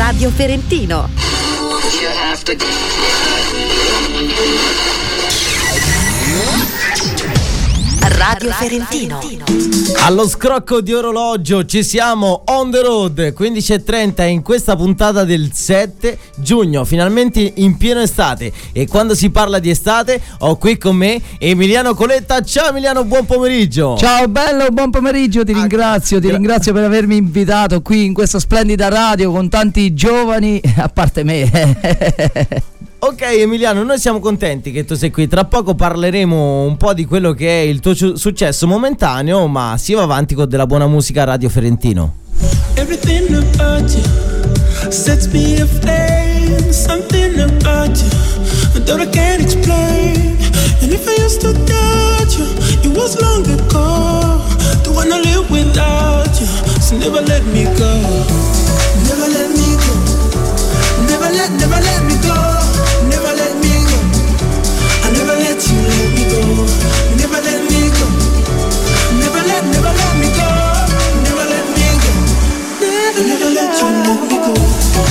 Radio Ferentino. Radio Ferentino. Allo scrocco di orologio ci siamo, on the road, 15:30 in questa puntata del 7 giugno, finalmente in pieno estate. E quando si parla di estate ho qui con me Emiliano Coletta. Ciao Emiliano, buon pomeriggio. Ciao bello, buon pomeriggio, ti ringrazio per avermi invitato qui in questa splendida radio con tanti giovani, a parte me. Ok Emiliano, noi siamo contenti che tu sei qui. Tra poco parleremo un po' di quello che è il tuo successo momentaneo, ma si va avanti con della buona musica a Radio Ferentino. Everything about you sets me aflame. Something about you that I can't explain. And if I used to doubt you, it was long ago. Don't wanna live without you, so never let me go. Never let me go. Never let me go. Never let me go. I never let you let me go. Never let me go. Never let me go. Never let me go. Never let you let me go.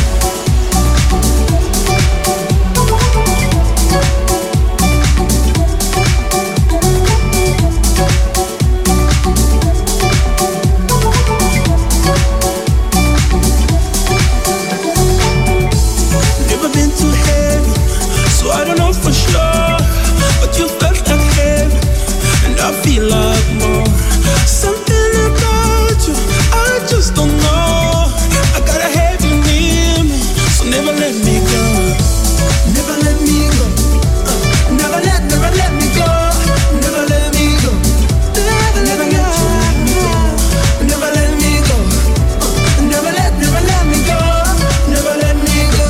Never been to heaven, so I don't know for sure, but you felt like heaven, and I feel like more. Something about you, I just don't know. I gotta have you near me, so never let me go. Never let me go. Never let me go. Never let me go. Never let you let me go. Never let me go. Never let me go. Never let me go.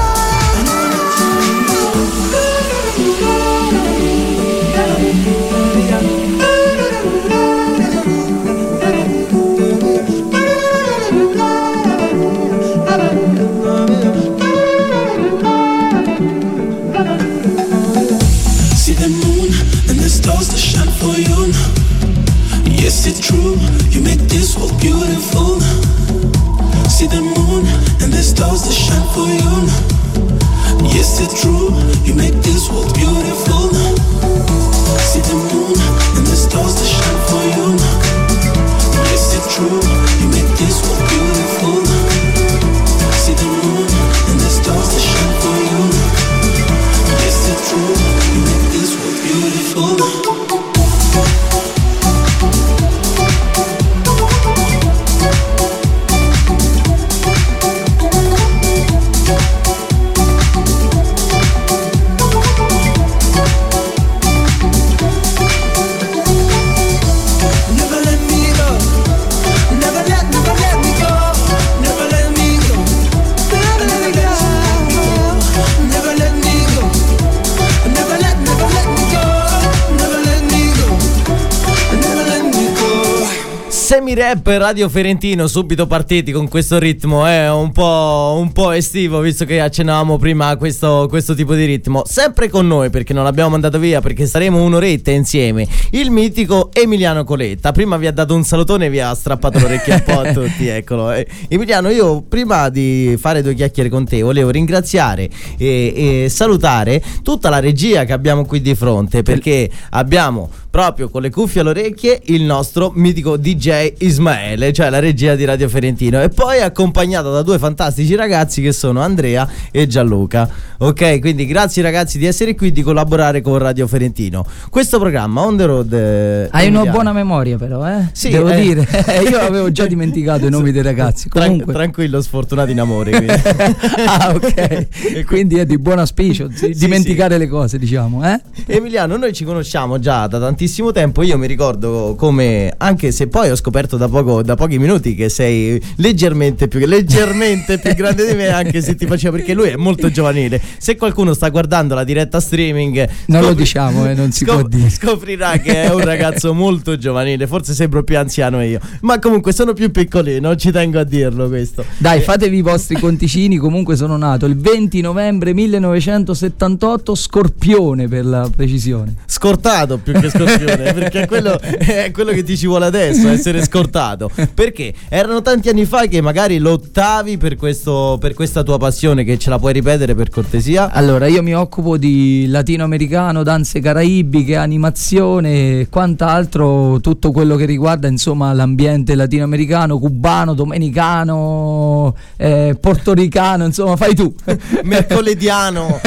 See the moon and the stars that shine for you. Yes, it's true, you make this world beautiful. See the moon and the stars that shine for you. Yes, it's true, you make this world beautiful. See the moon and the stars that shine for you. Yes, it's true, you make this world beautiful. See the moon and the stars that shine for you. Yes, it's true, you make this world beautiful. Semi-rap Radio Ferentino, subito partiti con questo ritmo, è un po' estivo, visto che accennavamo prima a questo tipo di ritmo. Sempre con noi, perché non l'abbiamo mandato via, perché staremo un'oretta insieme, il mitico Emiliano Coletta. Prima vi ha dato un salutone e vi ha strappato l'orecchio un po' a tutti, eccolo. Emiliano, io prima di fare due chiacchiere con te volevo ringraziare e salutare tutta la regia che abbiamo qui di fronte, perché abbiamo proprio con le cuffie alle orecchie il nostro mitico DJ Ismaele, cioè la regia di Radio Ferentino, e poi accompagnato da due fantastici ragazzi che sono Andrea e Gianluca. Ok, quindi grazie ragazzi di essere qui, di collaborare con Radio Ferentino. Questo programma On The Road hai una buona memoria però, sì, devo dire. Io avevo già dimenticato i nomi dei ragazzi. Comunque tranquillo, sfortunato in amore, quindi. Ah, ok. Quindi è di buon auspicio dimenticare le cose, diciamo, Emiliano, noi ci conosciamo già da tantissimo tempo. Io mi ricordo come, anche se poi ho scoperto da pochi minuti che sei leggermente più grande di me, anche se ti faceva, perché lui è molto giovanile. Se qualcuno sta guardando la diretta streaming, non lo diciamo, non si può dire, scoprirà che è un ragazzo molto giovanile. Forse sembro più anziano io, ma comunque sono più piccolino, ci tengo a dirlo questo. Dai, fatevi i vostri conticini. Comunque sono nato il 20 novembre 1978, Scorpione per la precisione. scortato più che scorpione, perché è quello che ti ci vuole adesso, essere scortato. Perché erano tanti anni fa che magari lottavi per questa tua passione, che ce la puoi ripetere per cortesia? Allora, io mi occupo di latinoamericano, danze caraibiche, animazione e quant'altro, tutto quello che riguarda insomma l'ambiente latinoamericano, cubano, domenicano, portoricano, insomma fai tu. Mercolediano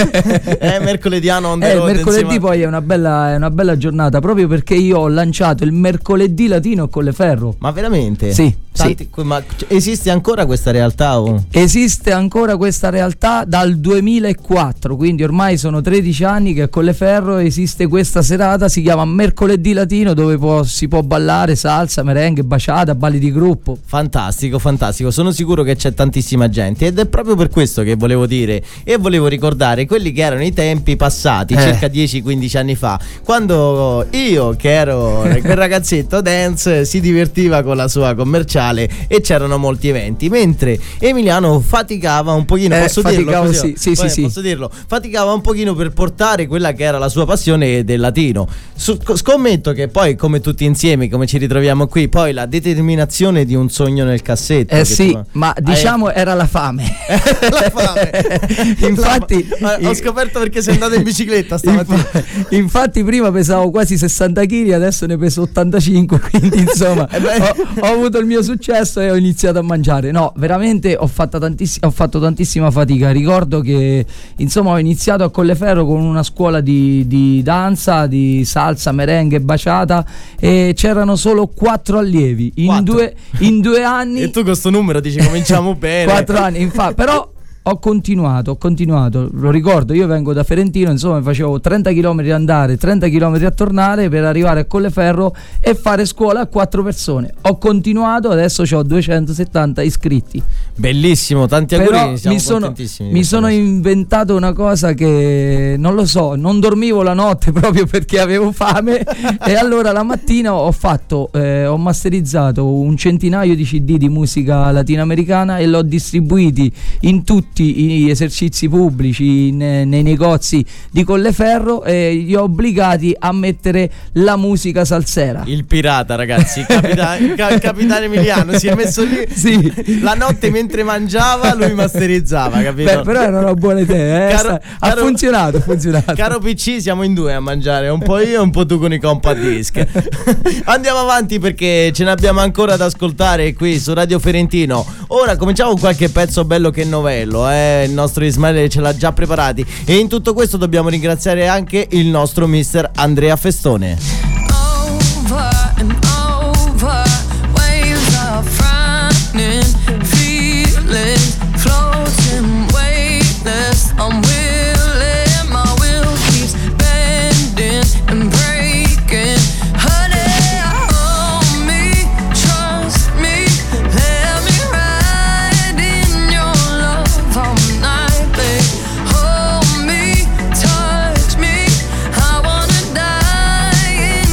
on the road, mercoledì poi è una bella giornata, proprio perché io ho lanciato il mercoledì latino con Colleferro. Ma veramente? Sì. Ma esiste ancora questa realtà? Esiste ancora questa realtà dal 2004, quindi ormai sono 13 anni che a Colleferro esiste questa serata, si chiama Mercoledì Latino, dove si può ballare salsa, merengue, baciata, balli di gruppo. Fantastico, sono sicuro che c'è tantissima gente, ed è proprio per questo che volevo dire e volevo ricordare quelli che erano i tempi passati, circa 10-15 anni fa, quando io, che ero quel ragazzetto dance, si divertiva con la sua commerciale e c'erano molti eventi, mentre Emiliano faticava un pochino, posso dirlo, faticava un pochino per portare quella che era la sua passione del latino. Scommetto che poi, come tutti insieme, come ci ritroviamo qui, poi la determinazione di un sogno nel cassetto. Era la fame. La fame. Infatti ho scoperto perché sei andato in bicicletta stamattina. Infatti prima pesavo quasi 60 kg, adesso ne peso 85, quindi insomma ho avuto il mio successo e ho iniziato a mangiare. No, veramente ho fatto tantissima fatica. Ricordo che insomma ho iniziato a Colleferro con una scuola di danza, di salsa, merengue, baciata, e c'erano solo 4 allievi in 2 anni. E tu con questo numero dici cominciamo bene. 4 anni, infatti, però ho continuato, lo ricordo, io vengo da Ferentino, insomma facevo 30 km a andare, 30 km a tornare per arrivare a Colleferro e fare scuola a 4 persone. Ho continuato, adesso ho 270 iscritti. Bellissimo, tanti auguri. Però mi sono inventato una cosa che non lo so, non dormivo la notte proprio perché avevo fame e allora la mattina ho masterizzato un centinaio di CD di musica latinoamericana e l'ho distribuiti in tutti gli esercizi pubblici, nei negozi di Colleferro, e li ho obbligati a mettere la musica salsera. Il pirata, ragazzi, capitano Emiliano si è messo lì, sì, la notte mentre mangiava lui masterizzava, capito? Beh, però erano buone idee, ha funzionato. Caro PC, siamo in 2 a mangiare, un po' io e un po' tu con i compact disc. Andiamo avanti perché ce ne abbiamo ancora da ascoltare qui su Radio Ferentino. Ora cominciamo con qualche pezzo bello che novello. Il nostro Ismaele ce l'ha già preparati, e in tutto questo dobbiamo ringraziare anche il nostro mister Andrea Festone. Hold me, touch me, I wanna die in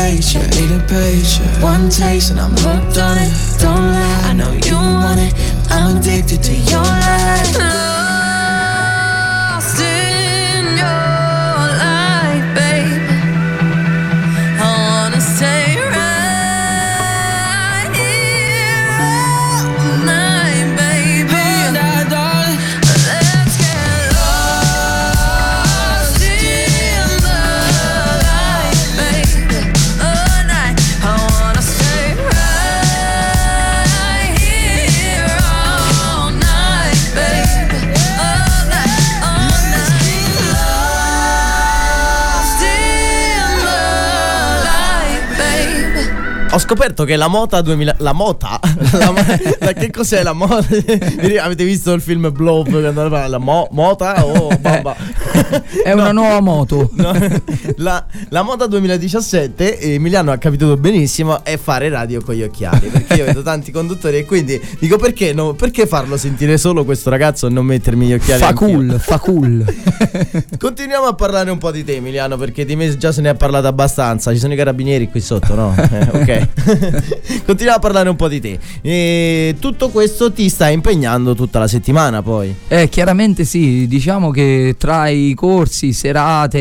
paycheck, need a paycheck. One taste and I'm hooked on it. Don't lie, I know you want it. I'm addicted to your light. Lost in your light, babe. I wanna stay right here all night, baby. And I, darling, Let's get lost in the light, baby. All night, I wanna stay right here all night, baby. All night, lost in the light, baby. Ho scoperto che la Mota 2000. La Mota? Che cos'è la Mota? Avete visto il film Blob? La Mota? Oh, babba. È una nuova moto. No, la Mota 2017, Emiliano ha capito benissimo, è fare radio con gli occhiali. Perché io vedo tanti conduttori e quindi dico perché farlo sentire solo questo ragazzo e non mettermi gli occhiali? Fa anch'io? cool. Continuiamo a parlare un po' di te, Emiliano, perché di me già se ne è parlato abbastanza. Ci sono i carabinieri qui sotto, no? Ok. Continuiamo a parlare un po' di te. E tutto questo ti sta impegnando tutta la settimana, poi? Chiaramente sì, diciamo che tra i corsi, serate,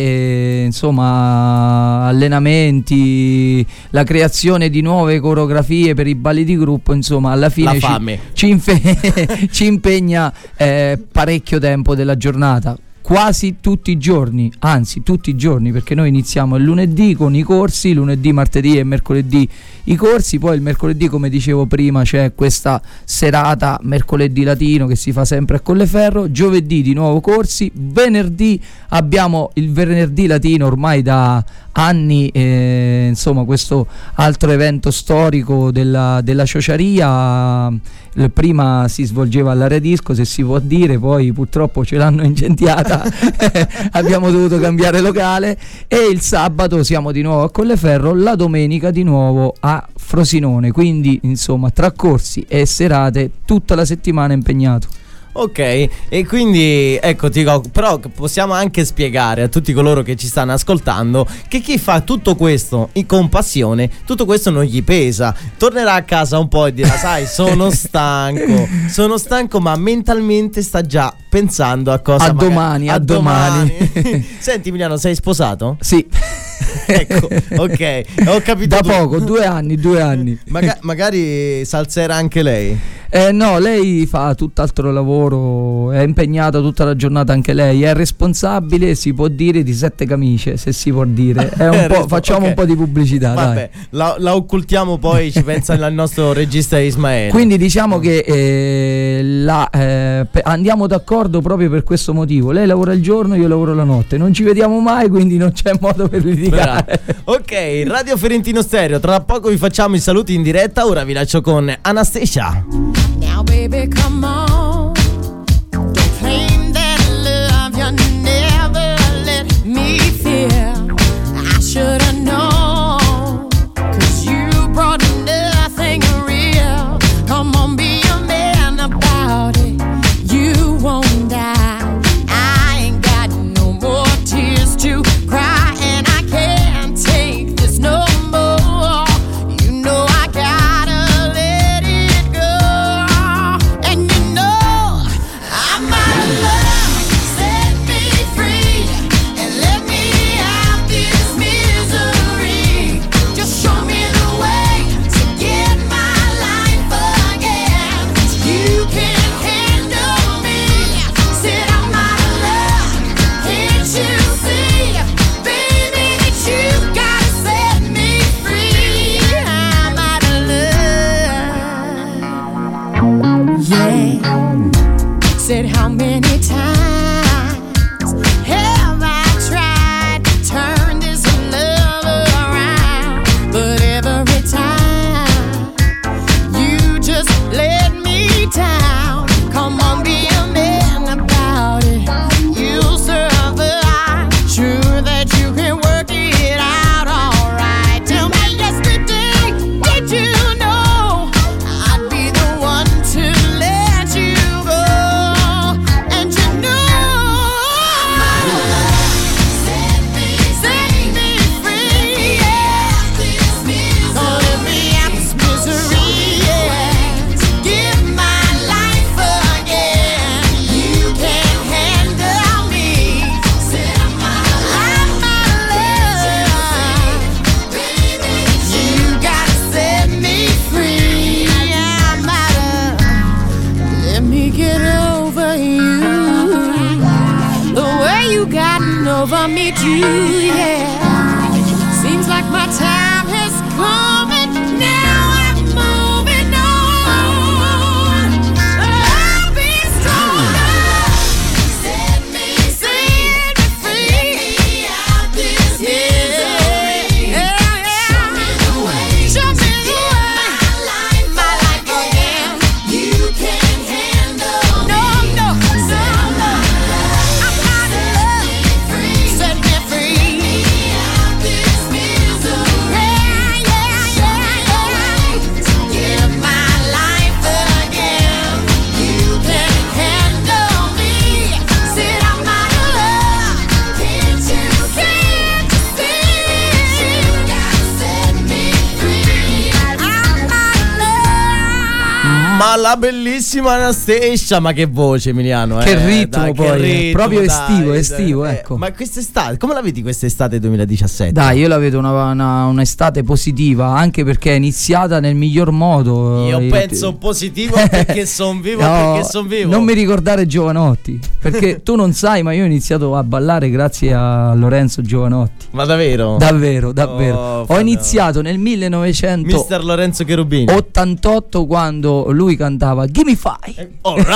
insomma, allenamenti, la creazione di nuove coreografie per i balli di gruppo, insomma, alla fine La fame. ci impegna parecchio tempo della giornata. Quasi tutti i giorni, anzi tutti i giorni, perché noi iniziamo il lunedì con i corsi, lunedì, martedì e mercoledì i corsi, poi il mercoledì, come dicevo prima, c'è questa serata mercoledì latino che si fa sempre a Colleferro, giovedì di nuovo corsi, venerdì abbiamo il venerdì latino ormai da anni, insomma, questo altro evento storico della ciociaria. Prima si svolgeva all'Area Disco, se si può dire, poi purtroppo ce l'hanno incendiata, abbiamo dovuto cambiare locale, e il sabato siamo di nuovo a Colleferro, la domenica di nuovo a Frosinone, quindi insomma tra corsi e serate tutta la settimana impegnato. Ok, e quindi ecco, però possiamo anche spiegare a tutti coloro che ci stanno ascoltando che chi fa tutto questo con passione, tutto questo non gli pesa. Tornerà a casa un po' e dirà: sai, sono stanco, ma mentalmente sta già pensando a cosa A domani. Senti Emiliano, sei sposato? Sì. Ecco, ok, ho capito. Da poco, 2 anni. Magari salzerà anche lei. No, lei fa tutt'altro lavoro, è impegnata tutta la giornata anche lei, è responsabile, si può dire, di 7 camicie, se si può dire. È un po', facciamo okay. un po' di pubblicità. Vabbè, dai. la occultiamo, poi ci pensa il nostro regista Ismaele. Quindi diciamo che andiamo d'accordo proprio per questo motivo. Lei lavora il giorno, io lavoro la notte, non ci vediamo mai, quindi non c'è modo per litigare. Ok, Radio Ferentino Stereo, tra poco vi facciamo i saluti in diretta, ora vi lascio con Anastasia. Now, baby, come on. Don't claim that love you never let me feel. I should've known, 'cause you brought nothing real. Come on, be a man about it. You won't die. I ain't got no more tears to cry, and I can't take this no more. You know I gotta let it go. And you know need you, yeah. Seems like my time has come and now I'm moving on. I'll be stronger. Set me free out this misery. Show me the way. Show me the way. My life again. You can't handle me. No. I'm out of love. Set me free out this misery. Give my life again. You can't handle me. Said I'm out of love. Can't you see? You gotta set me free. I'm out of love. Ma la bellissima Anastasia, ma che voce, Emiliano, Che ritmo, dai, poi, che ritmo, proprio dai, estivo, ecco. Ma quest'estate, come la vedi quest'estate 2017? Dai, io la vedo un'estate positiva, anche perché è iniziata nel miglior modo. Io penso positivo perché sono vivo, No, perché sono vivo. non mi ricordare Giovanotti, perché tu non sai, ma io ho iniziato a ballare grazie a Lorenzo Giovanotti. Ma davvero? Davvero. Oh, Ho iniziato nel 1988 Mister Lorenzo Cherubini. quando lui cantava Gimme Five.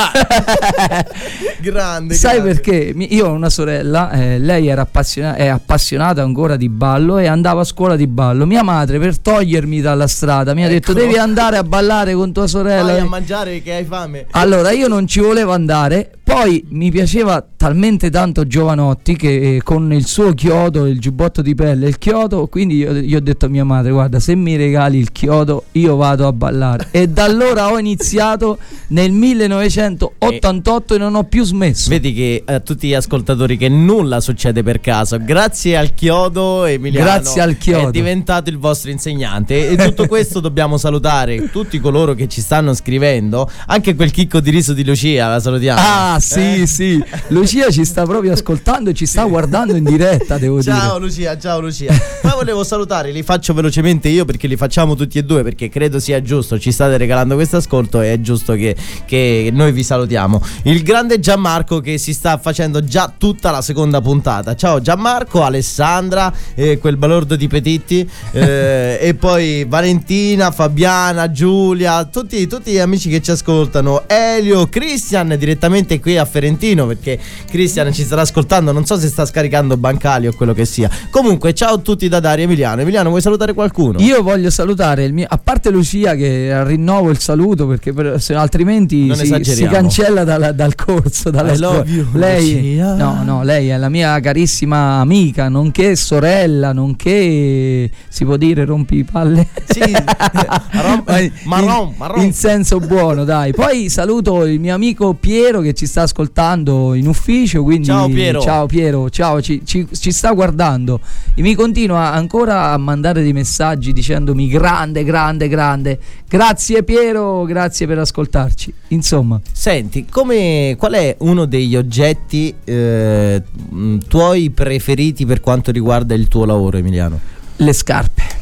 Grande. Sai grande. perché? Io ho una sorella, lei è appassionata ancora di ballo e andava a scuola di ballo. Mia madre, per togliermi dalla strada, mi ha detto: devi andare a ballare con tua sorella. Vai a mangiare che hai fame. Allora io non ci volevo andare. Poi mi piaceva talmente tanto Giovanotti che con il suo chiodo, il giubbotto di pelle, il chiodo, quindi io ho detto a mia madre: guarda, se mi regali il chiodo io vado a ballare. E da allora ho iniziato nel 1988 e non ho più smesso. Vedi che a tutti gli ascoltatori che nulla succede per caso. Grazie al chiodo, Emiliano, Grazie al chiodo è diventato il vostro insegnante. E tutto questo dobbiamo salutare tutti coloro che ci stanno scrivendo. Anche quel chicco di riso di Lucia, la salutiamo. Ah sì, Lucia ci sta proprio ascoltando e ci sta guardando in diretta, devo Ciao dire. Ciao Lucia. Poi volevo salutare, li faccio velocemente io perché li facciamo tutti e due, perché credo sia giusto, ci state regalando questo ascolto e è giusto che noi vi salutiamo. Il grande Gianmarco che si sta facendo già tutta la seconda puntata. Ciao Gianmarco, Alessandra, quel balordo di Petitti, e poi Valentina, Fabiana, Giulia, tutti gli amici che ci ascoltano, Elio, Christian direttamente qui a Ferentino, perché Christian ci starà ascoltando, non so se sta scaricando bancali o quello che sia. Comunque ciao a tutti da Dario Emiliano. Emiliano, vuoi salutare qualcuno? Io voglio salutare a parte Lucia, che rinnovo il saluto perché altrimenti si cancella dal corso, dalla scuola. Lei, no, lei è la mia carissima amica, nonché sorella, nonché si può dire rompipalle. Sì, marron. In senso buono, dai. Poi saluto il mio amico Piero che ci sta ascoltando in ufficio, quindi ciao Piero, ciao, ci sta guardando e mi continua ancora a mandare dei messaggi dicendomi grande, grazie Piero, grazie per ascoltarci. Insomma, senti, qual è uno degli oggetti tuoi preferiti per quanto riguarda il tuo lavoro, Emiliano? le scarpe.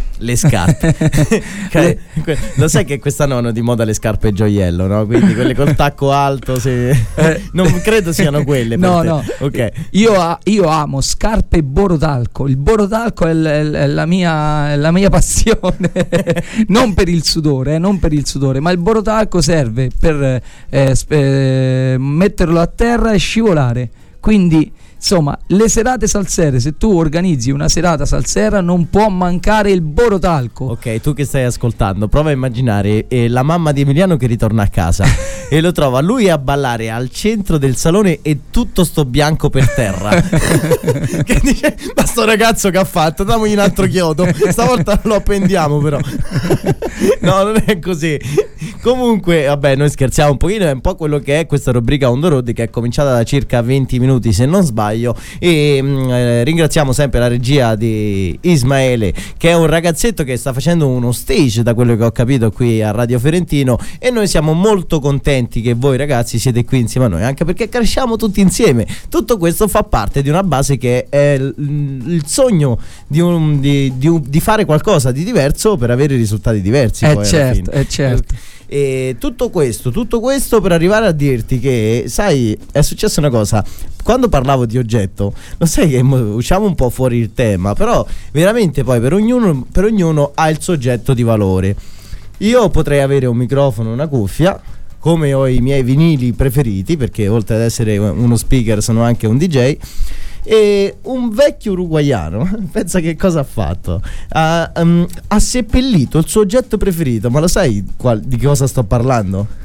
Lo sai che quest'anno hanno di moda le scarpe gioiello, no? Quindi quelle col tacco alto, non credo siano quelle per te. No. Okay. Io amo scarpe e borotalco. Il borotalco è la mia passione. non per il sudore, ma il borotalco serve per metterlo a terra e scivolare. Quindi insomma, le serate salsere, se tu organizzi una serata salsera non può mancare il borotalco. Ok, tu che stai ascoltando, prova a immaginare la mamma di Emiliano che ritorna a casa e lo trova lui a ballare al centro del salone e tutto sto bianco per terra. Che dice: ma sto ragazzo che ha fatto? Damogli un altro chiodo, stavolta lo appendiamo però. No, non è così. Comunque, vabbè, noi scherziamo un pochino, è un po' quello che è questa rubrica On The Road, che è cominciata da circa 20 minuti se non sbaglio. E ringraziamo sempre la regia di Ismaele, che è un ragazzetto che sta facendo uno stage, da quello che ho capito, qui a Radio Ferentino, e noi siamo molto contenti che voi ragazzi siete qui insieme a noi, anche perché cresciamo tutti insieme. Tutto questo fa parte di una base che è il sogno di fare qualcosa di diverso per avere risultati diversi. Certo. E tutto questo per arrivare a dirti che, sai, è successa una cosa. Quando parlavo di oggetto, lo sai che usciamo un po' fuori il tema, però veramente poi per ognuno ha il suo oggetto di valore. Io potrei avere un microfono, una cuffia, come ho i miei vinili preferiti, perché oltre ad essere uno speaker sono anche un DJ. E un vecchio uruguaiano, pensa che cosa ha fatto? Ha seppellito il suo oggetto preferito, ma lo sai di che cosa sto parlando?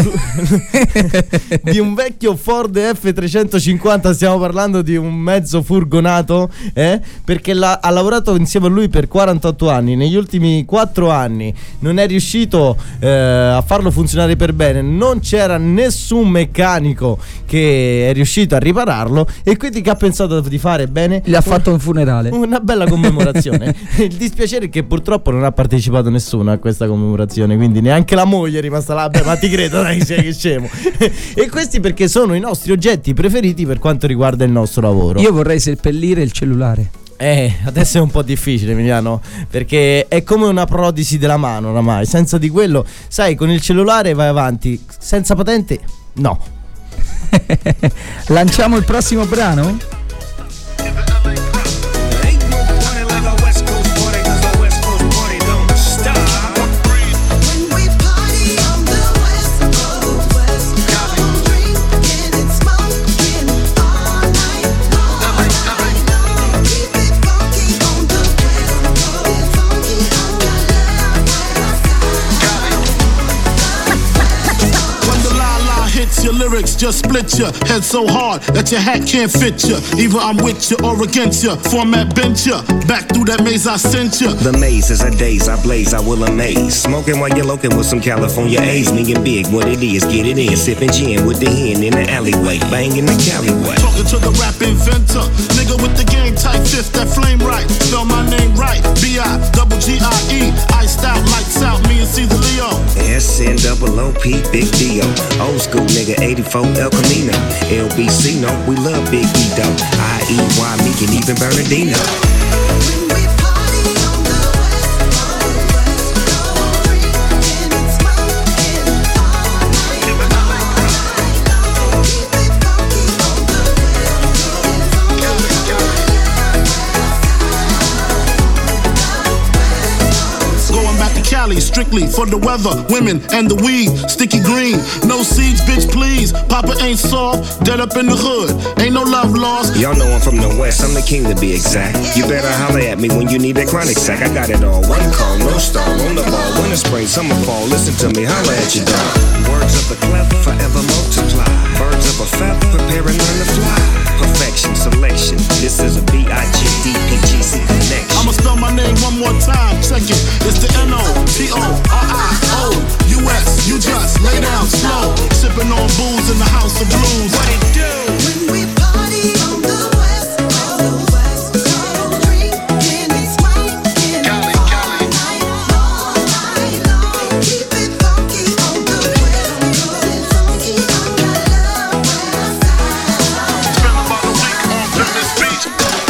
Di un vecchio Ford F350, stiamo parlando di un mezzo furgonato, perché ha lavorato insieme a lui per 48 anni. Negli ultimi 4 anni non è riuscito a farlo funzionare per bene, non c'era nessun meccanico che è riuscito a ripararlo, e quindi che ha pensato di fare? Bene, gli ha fatto un funerale, una bella commemorazione. Il dispiacere è che purtroppo non ha partecipato nessuno a questa commemorazione, quindi neanche la moglie è rimasta là. Beh, ma ti credo, dai, sei che scemo. E questi perché sono i nostri oggetti preferiti per quanto riguarda il nostro lavoro. Io vorrei seppellire il cellulare. Adesso è un po' difficile, Emiliano, perché è come una protesi della mano oramai. Senza di quello, sai, con il cellulare vai avanti, senza patente no. Lanciamo il prossimo brano? Your lyrics just split your head so hard that your hat can't fit you. Either I'm with you or against you. Format bent you. Back through that maze I sent you. The maze is a daze I blaze, I will amaze. Smoking while you're loking with some California A's. Me and Big, what it is, get it in. Sipping gin with the hen in the alleyway. Banging the Callaway. Talking to the rap inventor. Nigga with the game type fifth, that flame right. Spell my name right. B-I-double-G-I-E. Iced out, lights out, me and Caesar Leo. S-N-double-O-P, Big D-O. Old school nigga, 84 El Camino. LBC, no, we love Big E-Doe. I-E-Y, me and even Bernardino. Strictly for the weather, women and the weed. Sticky green, no seeds, bitch, please. Papa ain't soft, dead up in the hood. Ain't no love lost. Y'all know I'm from the West, I'm the king to be exact. You better holler at me when you need that chronic sack. I got it all, one call, no star, on the ball. Winter, spring, summer, fall, listen to me, holler at your dog. Words of the clever, forever multiply. Birds of a feather, prepare and learn to fly. Perfection, selection, this is a B-I-G-D-P-G-C connection. I'ma spell my name one more time, check it. It's the N-O-T-O-R-I-O-U-S. You just lay down slow, sipping on booze in the house of blues. What it do? When we party on the West Coast, drinking and smoking all night long. Keep it funky on the West Coast, funky on the West Side. Spend about a week on Venice Beach.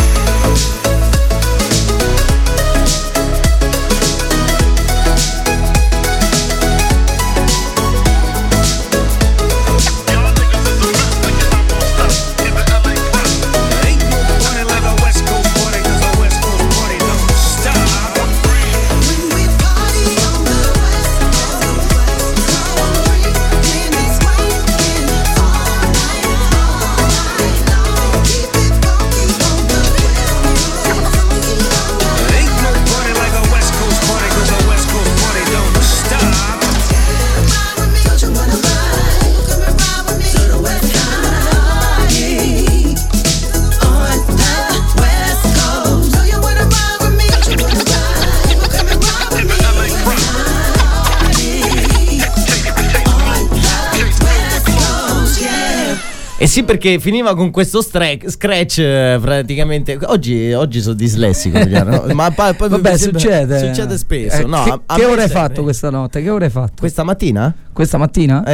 Eh sì, perché finiva con questo scratch praticamente. Oggi sono dislessico, no? Ma poi vabbè, succede spesso. No, che ora hai fatto questa notte? Che ora hai fatto? Questa mattina? Questa mattina?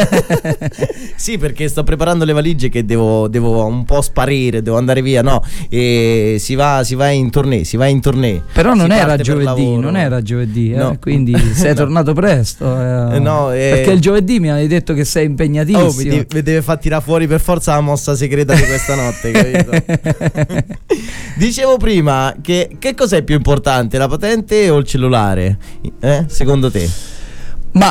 Sì, perché sto preparando le valigie che devo un po' sparire, devo andare via, no? E si va in tournée. Però non era giovedì, no. Quindi sei tornato presto. No, perché il giovedì mi hai detto che sei impegnatissimo. Mi deve far tirare fuori per forza la mossa segreta di questa notte, capito? Dicevo prima che cos'è più importante, la patente o il cellulare? Secondo te? Ma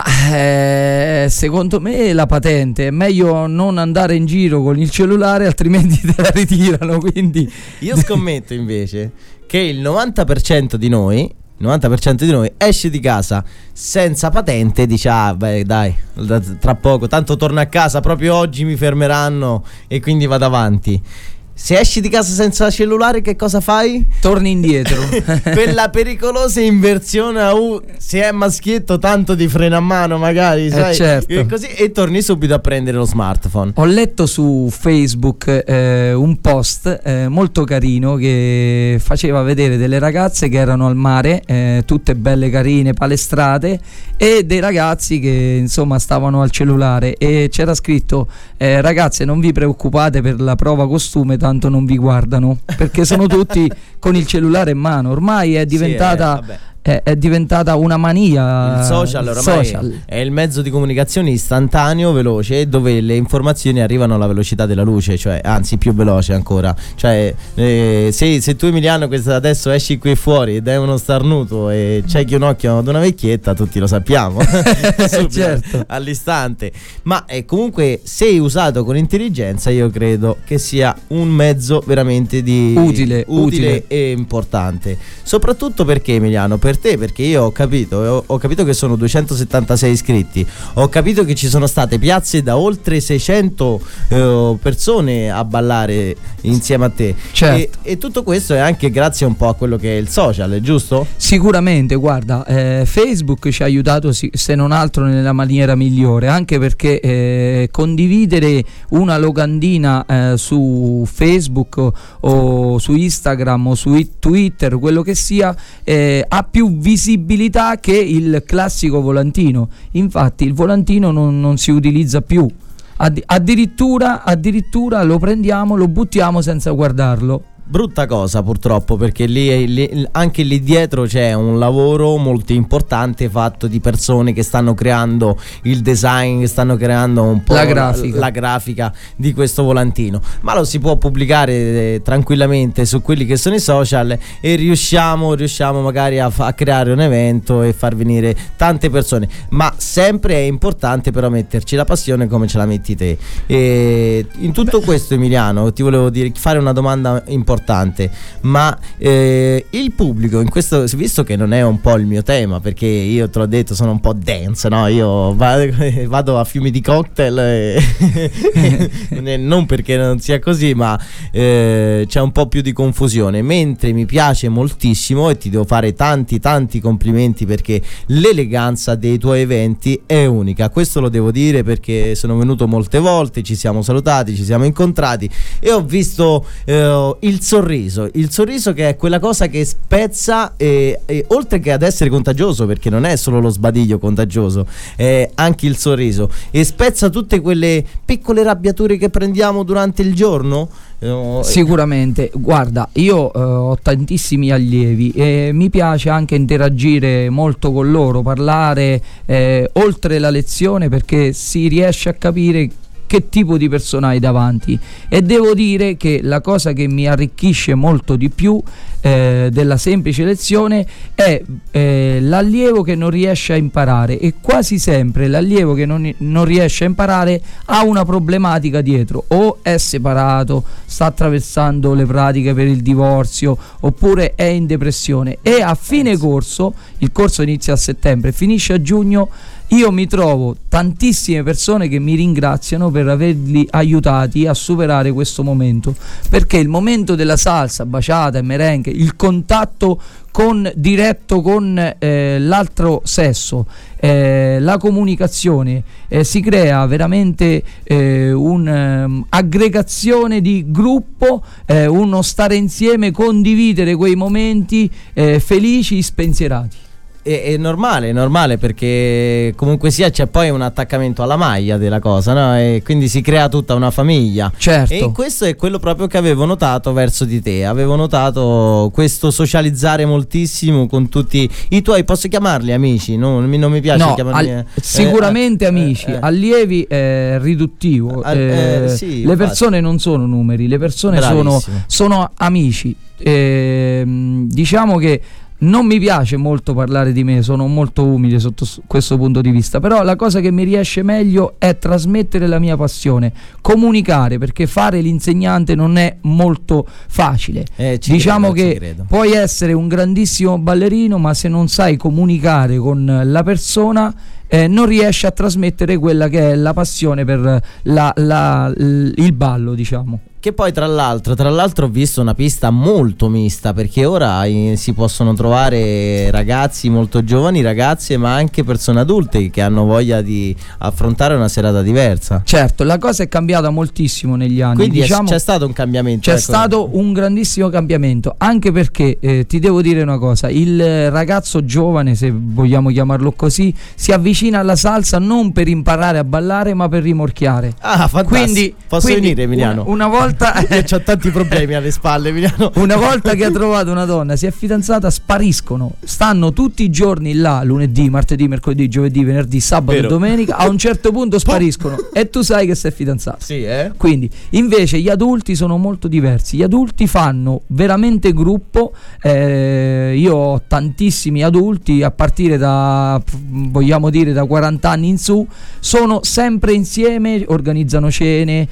secondo me la patente è meglio non andare in giro con il cellulare, altrimenti te la ritirano. Quindi io scommetto invece che il 90% di noi esce di casa senza patente e dice beh dai, tra poco tanto torno a casa, proprio oggi mi fermeranno e quindi vado avanti. Se esci di casa senza cellulare, che cosa fai? Torni indietro. Quella pericolosa inversione a U. Se è maschietto, tanto di freno a mano, magari, sai? Certo. E così, e torni subito a prendere lo smartphone. Ho letto su Facebook un post molto carino che faceva vedere delle ragazze che erano al mare, tutte belle carine, palestrate, e dei ragazzi che insomma stavano al cellulare, e c'era scritto ragazze, non vi preoccupate per la prova costume, tanto non vi guardano, perché sono tutti con il cellulare in mano. Ormai è diventata è diventata una mania. Il social oramai è il mezzo di comunicazione istantaneo, veloce, dove le informazioni arrivano alla velocità della luce, cioè anzi più veloce ancora. Cioè se tu, Emiliano, adesso esci qui fuori ed è uno starnuto e ciechi un occhio ad una vecchietta, tutti lo sappiamo. Certo, all'istante. Ma comunque, se usato con intelligenza, io credo che sia un mezzo veramente utile e importante. Soprattutto perché, Emiliano, per te, perché io ho capito che sono 276 iscritti, ho capito che ci sono state piazze da oltre 600 persone a ballare insieme a te. Certo. E tutto questo è anche grazie un po' a quello che è il social, giusto? Sicuramente, guarda, Facebook ci ha aiutato se non altro nella maniera migliore, anche perché condividere una locandina su Facebook o su Instagram o su Twitter, quello che sia, ha più visibilità che il classico volantino. Infatti il volantino non si utilizza più, addirittura lo prendiamo, lo buttiamo senza guardarlo. Brutta cosa, purtroppo, perché anche lì dietro c'è un lavoro molto importante fatto di persone che stanno creando il design, che stanno creando un po' la grafica di questo volantino, ma lo si può pubblicare tranquillamente su quelli che sono i social e riusciamo magari a creare un evento e far venire tante persone, ma sempre è importante però metterci la passione come ce la metti te. E in tutto questo, Emiliano, ti volevo fare una domanda importante, ma il pubblico in questo, visto che non è un po' il mio tema, perché io te l'ho detto, sono un po' dance, no? Io vado a fiumi di cocktail non perché non sia così, ma c'è un po' più di confusione, mentre mi piace moltissimo e ti devo fare tanti complimenti, perché l'eleganza dei tuoi eventi è unica. Questo lo devo dire perché sono venuto molte volte, ci siamo salutati, ci siamo incontrati e ho visto il sorriso che è quella cosa che spezza, e oltre che ad essere contagioso, perché non è solo lo sbadiglio contagioso, è anche il sorriso, e spezza tutte quelle piccole arrabbiature che prendiamo durante il giorno. Sicuramente, guarda, io ho tantissimi allievi e mi piace anche interagire molto con loro, parlare oltre la lezione, perché si riesce a capire che tipo di persona hai davanti, e devo dire che la cosa che mi arricchisce molto di più della semplice lezione è l'allievo che non riesce a imparare, e quasi sempre l'allievo che non riesce a imparare ha una problematica dietro, o è separato, sta attraversando le pratiche per il divorzio, oppure è in depressione, e a fine corso, il corso inizia a settembre, finisce a giugno, io mi trovo tantissime persone che mi ringraziano per averli aiutati a superare questo momento, perché il momento della salsa, baciata e merengue, il contatto diretto con l'altro sesso, la comunicazione, si crea veramente un'aggregazione di gruppo, uno stare insieme, condividere quei momenti felici, spensierati. È normale perché comunque sia c'è poi un attaccamento alla maglia della cosa, no? E quindi si crea tutta una famiglia. Certo. E questo è quello proprio che avevo notato verso di te. Avevo notato questo socializzare moltissimo con tutti i tuoi, posso chiamarli amici? Non mi piace chiamarli sicuramente amici. Allievi è riduttivo. Sì, le persone non sono numeri, le persone sono amici. Diciamo che non mi piace molto parlare di me, sono molto umile sotto questo punto di vista, però la cosa che mi riesce meglio è trasmettere la mia passione, comunicare, perché fare l'insegnante non è molto facile. Diciamo che puoi essere un grandissimo ballerino, ma se non sai comunicare con la persona non riesci a trasmettere quella che è la passione per il ballo, diciamo. Che poi tra l'altro ho visto una pista molto mista, perché ora si possono trovare ragazzi molto giovani, ragazze, ma anche persone adulte che hanno voglia di affrontare una serata diversa. Certo, la cosa è cambiata moltissimo negli anni. Quindi c'è stato un cambiamento. C'è stato un grandissimo cambiamento, anche perché ti devo dire una cosa, il ragazzo giovane, se vogliamo chiamarlo così, si avvicina alla salsa non per imparare a ballare, ma per rimorchiare. Ah, fantastico. Posso venire, Emiliano? Una volta c'ho tanti problemi alle spalle, Emiliano. Una volta che ha trovato una donna, si è fidanzata, spariscono, stanno tutti i giorni là, lunedì, martedì, mercoledì, giovedì, venerdì, sabato e domenica. A un certo punto spariscono e tu sai che sei fidanzato. Sì, Quindi invece gli adulti sono molto diversi. Gli adulti fanno veramente gruppo. Io ho tantissimi adulti, a partire da, vogliamo dire, da 40 anni in su, sono sempre insieme, organizzano cene,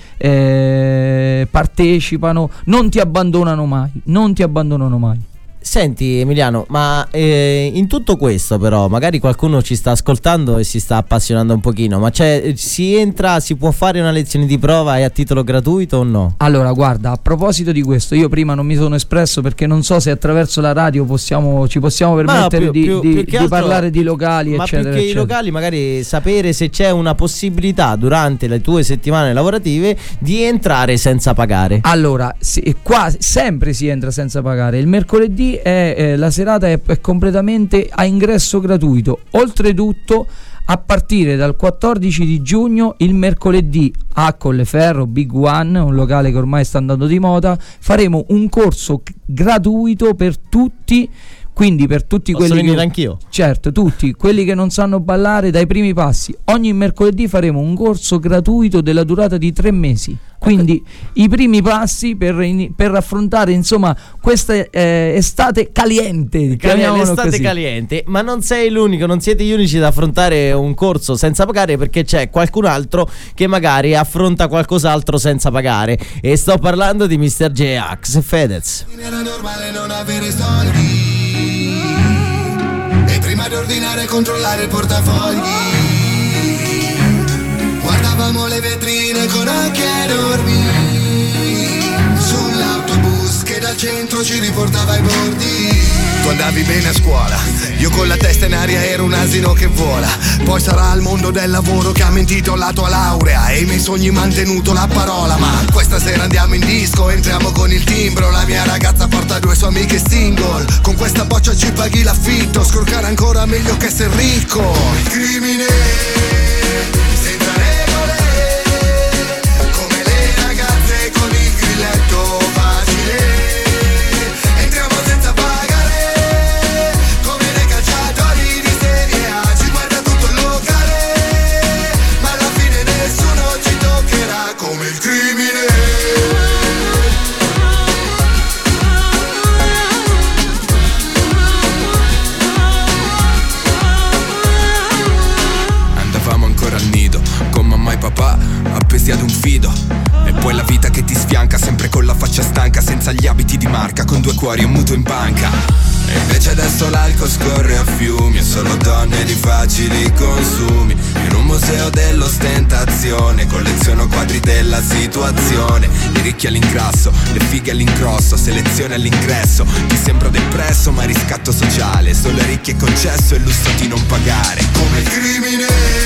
partecipano, non ti abbandonano mai. Senti Emiliano, ma in tutto questo però magari qualcuno ci sta ascoltando e si sta appassionando un pochino, ma si può fare una lezione di prova e a titolo gratuito o no? Allora guarda, a proposito di questo, io prima non mi sono espresso perché non so se attraverso la radio ci possiamo permettere di parlare di locali, ma eccetera, più che eccetera. I locali, magari sapere se c'è una possibilità durante le tue settimane lavorative di entrare senza pagare. Allora, qua sempre si entra senza pagare. Il mercoledì la serata è completamente a ingresso gratuito. Oltretutto, a partire dal 14 di giugno, il mercoledì a Colleferro, Big One, un locale che ormai sta andando di moda, faremo un corso gratuito per tutti. Quindi per tutti Posso quelli venire anch'io? Certo, tutti quelli che non sanno ballare dai primi passi. Ogni mercoledì faremo un corso gratuito della durata di 3 mesi. Quindi i primi passi per affrontare, insomma, questa estate caliente. L'estate caliente. Ma non sei l'unico, non siete gli unici ad affrontare un corso senza pagare, perché c'è qualcun altro che magari affronta qualcos'altro senza pagare. E sto parlando di Mr. J-Ax e Fedez. Era normale non avere soldi, e prima di ordinare controllare il portafogli. Guardavamo le vetrine con occhi enormi sull'autobus che dal centro ci riportava ai bordi. Tu andavi bene a scuola, io con la testa in aria ero un asino che vola. Poi sarà il mondo del lavoro che ha mentito la tua laurea e i miei sogni mantenuto la parola. Ma questa sera andiamo in disco, entriamo con il timbro. La mia ragazza porta 2 sue amiche single. Con questa boccia ci paghi l'affitto, scorcare ancora meglio che essere ricco. Il crimine appesi ad un fido. E poi la vita che ti sfianca, sempre con la faccia stanca, senza gli abiti di marca, con 2 cuori e un mutuo in banca. E invece adesso l'alcol scorre a fiumi, e solo donne di facili consumi. In un museo dell'ostentazione colleziono quadri della situazione. I ricchi all'ingrasso, le fighe all'incrosso, selezione all'ingresso. Ti sembra depresso ma riscatto sociale, solo ai ricchi è concesso e il lusso di non pagare. Come il crimine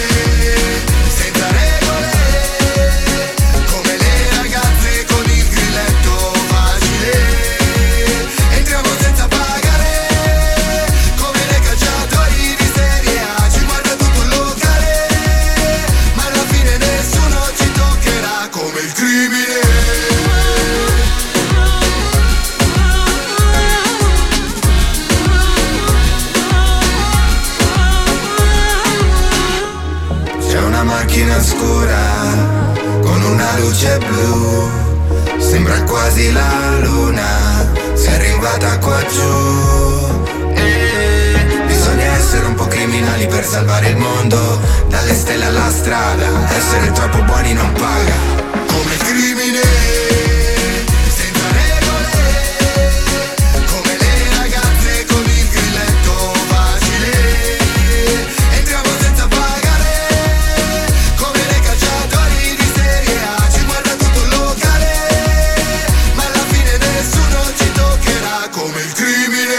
macchina scura con una luce blu, sembra quasi la luna sia arrivata qua giù. Bisogna essere un po' criminali per salvare il mondo, dalle stelle alla strada, essere troppo buoni non paga. Come il crimine senza regole, come le ragazze con il grilletto facile, entriamo senza pagare, come nei calciatori di Serie A, ci guarda tutto il locale, ma alla fine nessuno ci toccherà. Come il crimine.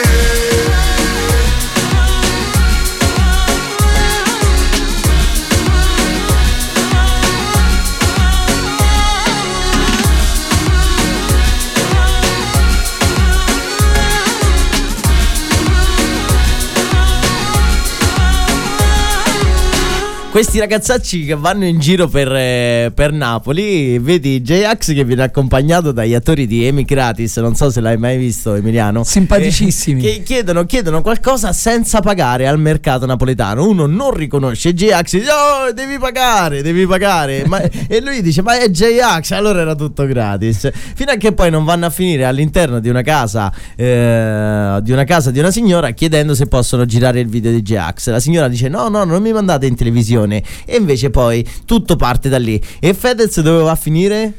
Questi ragazzacci che vanno in giro per Napoli, vedi J-Ax che viene accompagnato dagli attori di Emigratis, non so se l'hai mai visto, Emiliano. Simpaticissimi. Che chiedono qualcosa senza pagare al mercato napoletano. Uno non riconosce J-Ax, dice oh devi pagare e lui dice ma è J-Ax, allora era tutto gratis, fino a che poi non vanno a finire all'interno di una casa di una signora chiedendo se possono girare il video di J-Ax. La signora dice no non mi mandate in televisione, e invece poi tutto parte da lì. E Fedez dove va a finire?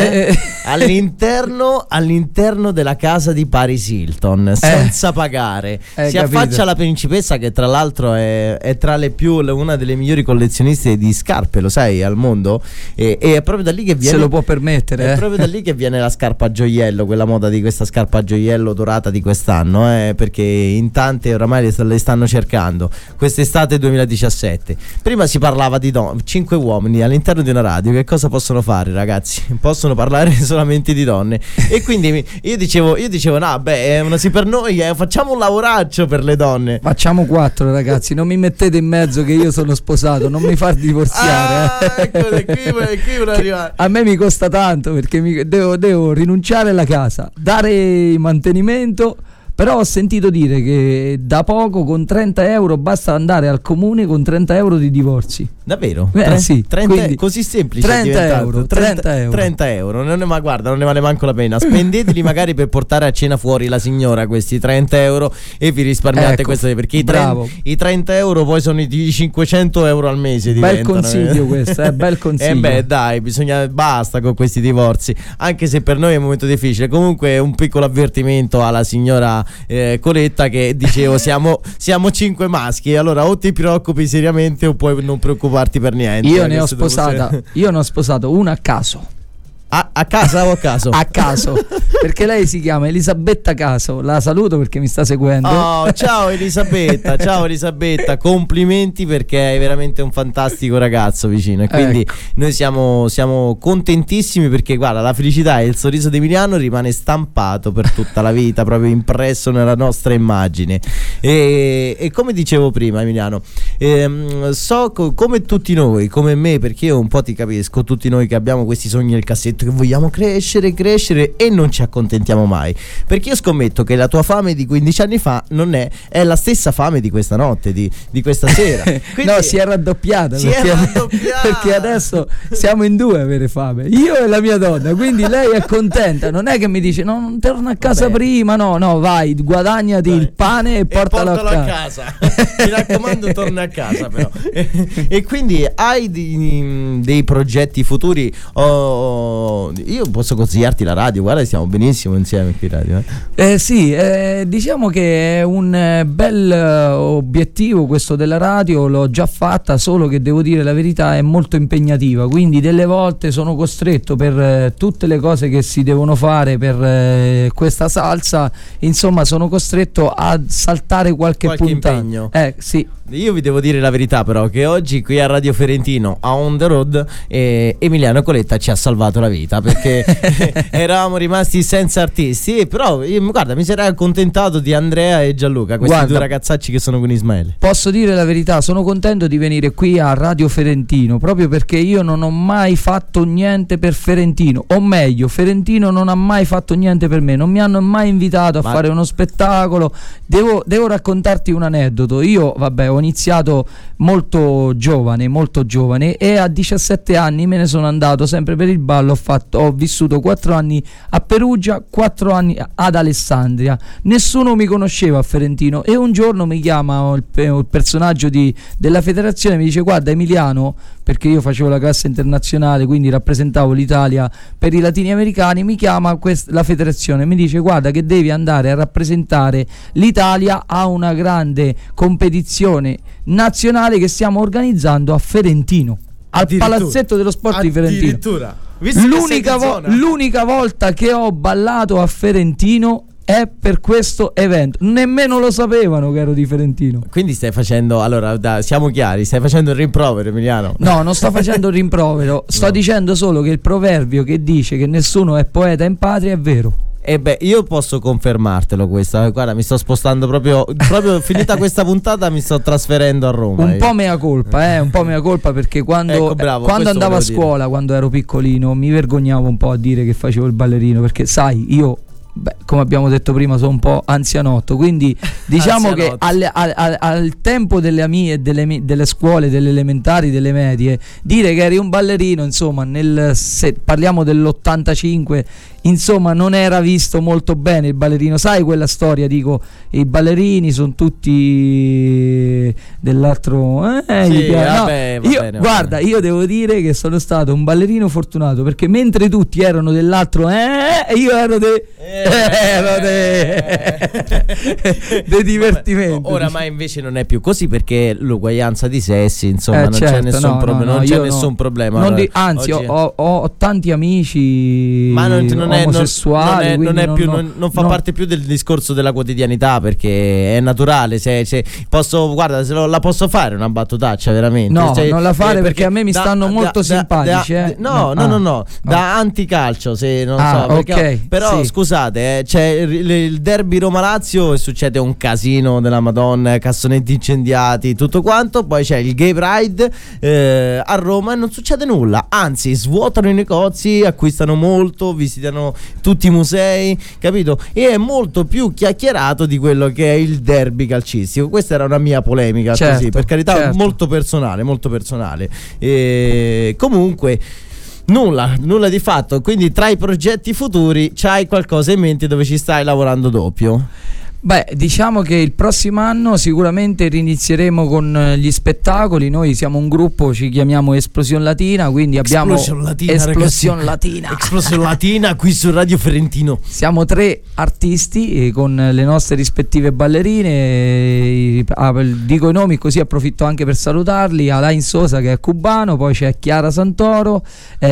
All'interno della casa di Paris Hilton senza pagare. Si affaccia la principessa, che tra l'altro è tra le una delle migliori collezioniste di scarpe, lo sai, al mondo, e è proprio da lì che viene, se lo può permettere, è proprio da lì che viene la scarpa a gioiello, quella moda di questa scarpa a gioiello dorata di quest'anno, perché in tante oramai le stanno cercando quest'estate 2017. Prima si parlava di 5 uomini all'interno di una radio, che cosa possono fare, ragazzi? Possono parlare solamente di donne, e quindi io dicevo no, beh, sì, per noi facciamo un lavoraccio per le donne. Facciamo 4, ragazzi, non mi mettete in mezzo che io sono sposato, non mi far divorziare. Eccole, qui a me mi costa tanto, perché devo rinunciare alla casa, dare mantenimento. Però ho sentito dire che da poco con 30 euro basta andare al comune con 30 euro di divorzi. Davvero? Sì, 30, così semplice. 30 euro. 30 euro. Non ne vale manco la pena. Spendeteli magari per portare a cena fuori la signora questi 30 euro e vi risparmiate questo, perché i 30 euro poi sono i 500 euro al mese. Bel consiglio questo, bel consiglio. Dai, basta con questi divorzi, anche se per noi è un momento difficile. Comunque un piccolo avvertimento alla signora Coletta, che dicevo siamo 5 maschi, allora o ti preoccupi seriamente o puoi non preoccuparti per niente. Io ne ho sposato una a caso. A casa o a caso? A caso, perché lei si chiama Elisabetta Caso. La saluto perché mi sta seguendo. Oh, ciao Elisabetta, complimenti, perché hai veramente un fantastico ragazzo vicino, e quindi noi siamo contentissimi, perché guarda, la felicità e il sorriso di Emiliano rimane stampato per tutta la vita, proprio impresso nella nostra immagine. E come dicevo prima, Emiliano, so come tutti noi, come me, perché io un po' ti capisco, tutti noi che abbiamo questi sogni nel cassetto, che vogliamo crescere e non ci accontentiamo mai, perché io scommetto che la tua fame di 15 anni fa non è la stessa fame di questa notte, di questa sera. Quindi, no, si è raddoppiata perché adesso siamo in 2 a avere fame, io e la mia donna, quindi lei è contenta, non è che mi dice no, non torna a casa prima, no, vai, guadagnati il pane e portalo a casa. Mi raccomando, torna a casa però. E quindi hai dei progetti futuri? Io posso consigliarti la radio, guarda, stiamo benissimo insieme qui in radio. Sì, diciamo che è un bel obiettivo questo della radio, l'ho già fatta, solo che devo dire la verità è molto impegnativa, quindi delle volte sono costretto, per tutte le cose che si devono fare per questa salsa, insomma sono costretto a saltare qualche puntata. Impegno. Sì. Io vi devo dire la verità però, che oggi qui a Radio Ferentino a On The Road Emiliano Coletta ci ha salvato la vita, perché eravamo rimasti senza artisti, però guarda, mi sarei accontentato di Andrea e Gianluca, questi 2 ragazzacci che sono con Ismaele. Posso dire la verità, sono contento di venire qui a Radio Ferentino, proprio perché io non ho mai fatto niente per Ferentino, o meglio, Ferentino non ha mai fatto niente per me, non mi hanno mai invitato a fare uno spettacolo. Devo raccontarti un aneddoto. Io ho iniziato arrivato molto giovane e a 17 anni me ne sono andato sempre per il ballo. Ho vissuto 4 anni a Perugia, 4 anni ad Alessandria. Nessuno mi conosceva a Ferentino e un giorno mi chiama il personaggio della federazione, mi dice: guarda Emiliano, perché io facevo la classe internazionale, quindi rappresentavo l'Italia per i latini americani, mi chiama la federazione, mi dice: guarda che devi andare a rappresentare l'Italia a una grande competizione nazionale che stiamo organizzando a Ferentino, al palazzetto dello sport di Ferentino. L'unica volta che ho ballato a Ferentino è per questo evento. Nemmeno lo sapevano che ero di Ferentino. Quindi stai facendo, allora siamo chiari, stai facendo il rimprovero, Emiliano? No, non sto facendo il rimprovero, sto dicendo solo che il proverbio che dice che nessuno è poeta in patria è vero. E io posso confermartelo questa. Guarda, mi sto spostando proprio finita questa puntata mi sto trasferendo a Roma. Un po' mea colpa perché quando andavo a scuola, quando ero piccolino, mi vergognavo un po' a dire che facevo il ballerino, perché sai, io come abbiamo detto prima sono un po' anzianotto, quindi diciamo che al tempo delle scuole, delle elementari, delle medie, dire che eri un ballerino, insomma, se parliamo dell'85, insomma, non era visto molto bene il ballerino. Sai quella storia, dico, i ballerini sono tutti dell'altro guarda, io devo dire che sono stato un ballerino fortunato, perché mentre tutti erano dell'altro io ero dei divertimenti. Oramai invece non è più così, perché l'uguaglianza di sessi, insomma, non c'è nessun problema, non c'è nessun problema. Anzi, ho tanti amici, ma non omosessuali, non fa parte più del discorso della quotidianità, perché è naturale. Se la posso fare una battutaccia veramente? No, non la fare perché a me mi stanno molto simpatici. No, da anticalcio, se non so, okay, però sì. Scusate, c'è il derby Roma-Lazio e succede un casino della Madonna, cassonetti incendiati, tutto quanto. Poi c'è il Gay Pride a Roma e non succede nulla, anzi svuotano i negozi, acquistano molto, visitano tutti i musei, capito? E è molto più chiacchierato di quello che è il derby calcistico. Questa era una mia polemica, certo, così, per carità, certo. molto personale. Comunque nulla di fatto. Quindi tra i progetti futuri c'hai qualcosa in mente dove ci stai lavorando doppio? Beh, diciamo che il prossimo anno sicuramente rinizieremo con gli spettacoli. Noi siamo un gruppo, ci chiamiamo Esplosione Latina, quindi abbiamo Esplosione Latina qui su Radio Ferentino. Siamo 3 artisti con le nostre rispettive ballerine. Dico i nomi così approfitto anche per salutarli: Alain Sosa, che è cubano, poi c'è Chiara Santoro,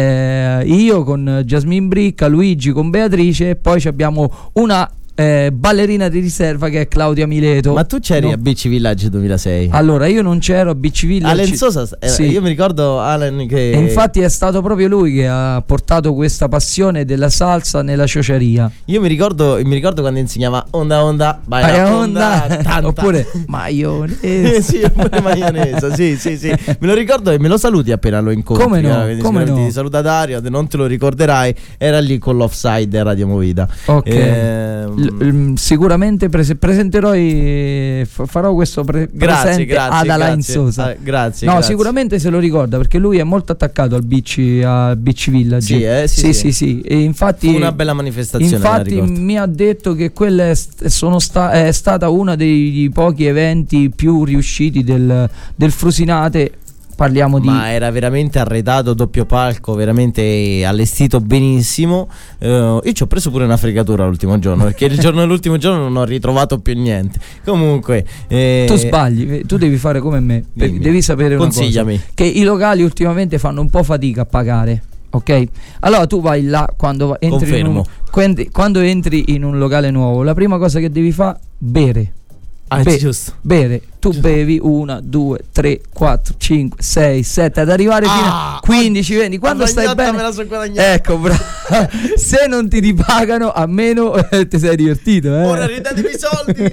io con Jasmine Bricca, Luigi con Beatrice, e poi abbiamo una ballerina di riserva che è Claudia Mileto. Ma tu c'eri a Beach Village 2006? Allora, io non c'ero a Beach Village. Alan Sosa, sì. Io mi ricordo Alan che... E infatti è stato proprio lui che ha portato questa passione della salsa nella ciociaria. Io mi ricordo quando insegnava onda, vai onda, oppure maionese. Sì, oppure maionese, sì. Me lo ricordo e me lo saluti appena lo incontri. Come no? Ti saluta Dario, non te lo ricorderai, era lì con l'Offside e Radio Movida. Ok. Sicuramente presenterò farò questo presente ad Alain Sosa. Grazie. Sicuramente se lo ricorda, perché lui è molto attaccato al Beach Village. Sì. E infatti fu una bella manifestazione. Infatti mi ha detto che quella è stata una dei pochi eventi più riusciti del Frusinate. Ma era veramente arredato, doppio palco, veramente allestito benissimo. Io ci ho preso pure una fregatura l'ultimo giorno, perché l'ultimo giorno non ho ritrovato più niente. Comunque tu sbagli, tu devi fare come me. Devi sapere una cosa: consigliami. Che i locali ultimamente fanno un po' fatica a pagare. Ok? Allora tu vai là quando entri in un locale nuovo, la prima cosa che devi fare, bere. Giusto. Bere, tu bevi 1, 2, 3, 4, 5, 6, 7 ad arrivare fino a 15, 20. Quando stai bene, ecco, bravo. Se non ti ripagano, a meno ti sei divertito. Ora ridatemi i soldi.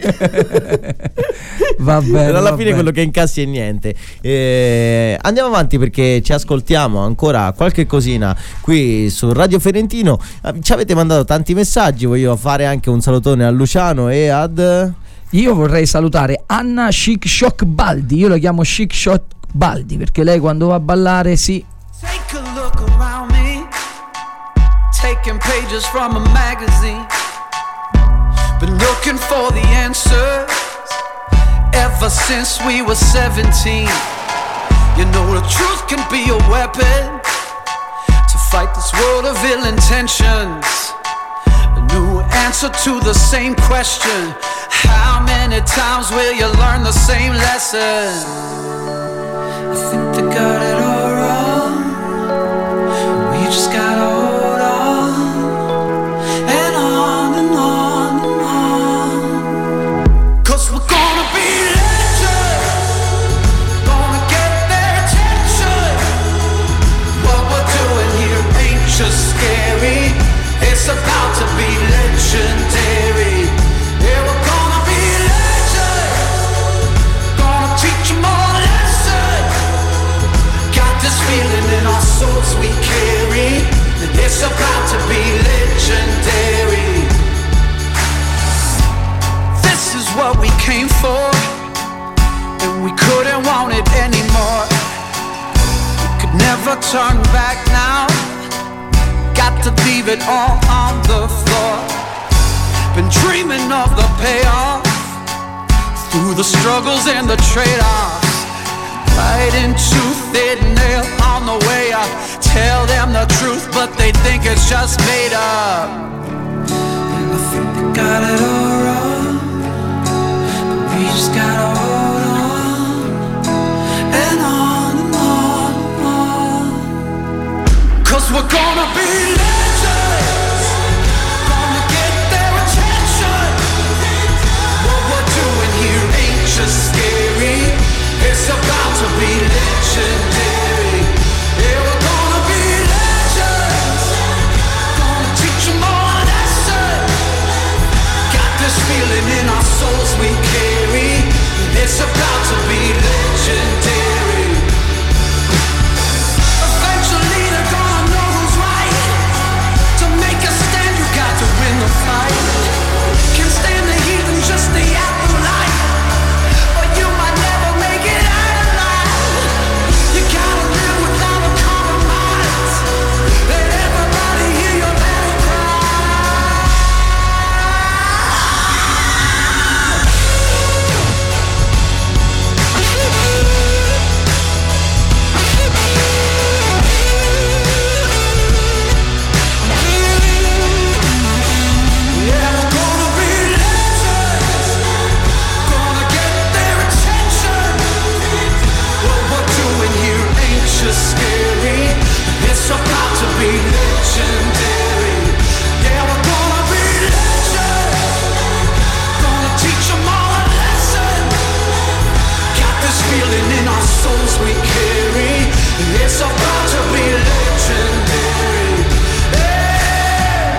Va bene. Però alla fine quello che incassi è niente. Andiamo avanti, perché ci ascoltiamo ancora qualche cosina qui su Radio Ferentino. Ci avete mandato tanti messaggi. Voglio fare anche un salutone a Luciano e ad Io vorrei salutare Anna Chic Shock Baldi, io la chiamo Chic Shock Baldi perché lei quando va a ballare Take a look around me, taking pages from a magazine. Been looking for the answers ever since we were 17. You know the truth can be a weapon to fight this world of ill intentions. A new answer to the same question. How many times will you learn the same lesson? I think they got it all wrong. We just gotta hold on and on and on and on. 'Cause we're gonna be legends, gonna get their attention. What we're doing here ain't just scary, it's about to be legendary. Yeah, we're gonna be legends, gonna teach them all a lesson. Got this feeling in our souls we carry, that it's about to be legendary. This is what we came for, and we couldn't want it anymore. We could never turn back now, got to leave it all on the floor. Been dreaming of the payoff, through the struggles and the trade-offs. Fighting tooth and nail on the way up. Tell them the truth, but they think it's just made up. And I think they got it all wrong, but we just gotta hold on and on and on and on. 'Cause we're gonna be legends, gonna get their attention. What we're doing here ain't just scary, it's about to be legendary. Yeah, we're gonna be legends, gonna teach them all a lesson. Got this feeling in our souls we carry, it's about to be legendary. Eventually they're gonna know who's right. To make a stand you got to win the fight. Can't stand the heat and just the afterlife, but you might never make it out alive. You gotta live without a compromise. Let everybody hear your battle cry. Yeah, we're gonna be legends, gonna get their attention. What we're doing here ain't just scary, it's about to be legendary. Yeah, we're gonna be legends, gonna teach them all a lesson. Got this feeling in our souls we carry, it's about to be legendary. Yeah.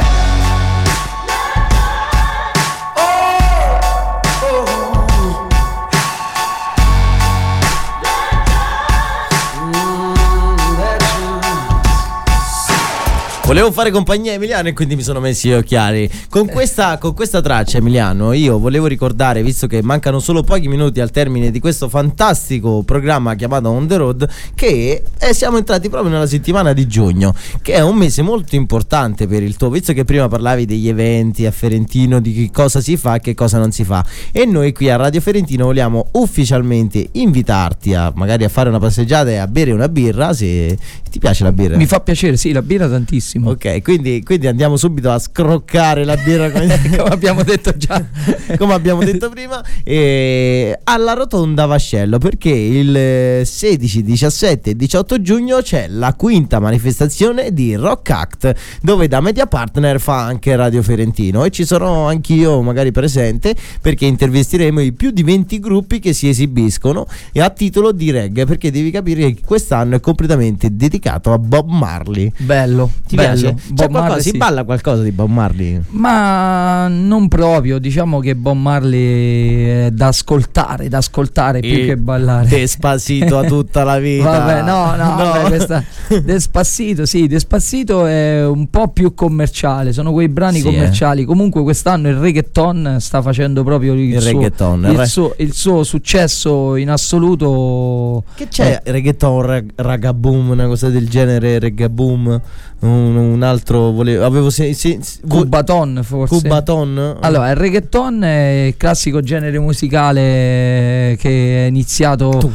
Volevo fare compagnia a Emiliano e quindi mi sono messi gli occhiali. Con questa traccia, Emiliano, io volevo ricordare, visto che mancano solo pochi minuti al termine di questo fantastico programma chiamato On The Road, che siamo entrati proprio nella settimana di giugno, che è un mese molto importante per il tuo, visto che prima parlavi degli eventi a Ferentino, di che cosa si fa e che cosa non si fa, e noi qui a Radio Ferentino vogliamo ufficialmente invitarti a magari a fare una passeggiata e a bere una birra, se ti piace la birra. Mi fa piacere, sì, la birra tantissimo. Ok, quindi andiamo subito a scroccare la birra come abbiamo detto già, come abbiamo detto prima, alla Rotonda Vascello, perché il 16, 17 e 18 giugno c'è la quinta manifestazione di Rock Act, dove da media partner fa anche Radio Ferentino, e ci sarò anch'io magari presente, perché intervisteremo i più di 20 gruppi che si esibiscono, e a titolo di reggae, perché devi capire che quest'anno è completamente dedicato a Bob Marley. Bello, Ti bello. piace? Bob Marley, si sì. balla qualcosa di Bob Marley? Ma non proprio, diciamo che Bob Marley è da ascoltare più che ballare. Despacito a tutta la vita. Vabbè, no, vabbè, questa Despacito è un po' più commerciale, sono quei brani commerciali. Comunque quest'anno il reggaeton sta facendo proprio il suo successo in assoluto. Che c'è? Reggaeton, ragaboom, una cosa del genere, reggaboom, un altro avevo Cubaton forse. Cubaton? Allora, il reggaeton è il classico genere musicale che è iniziato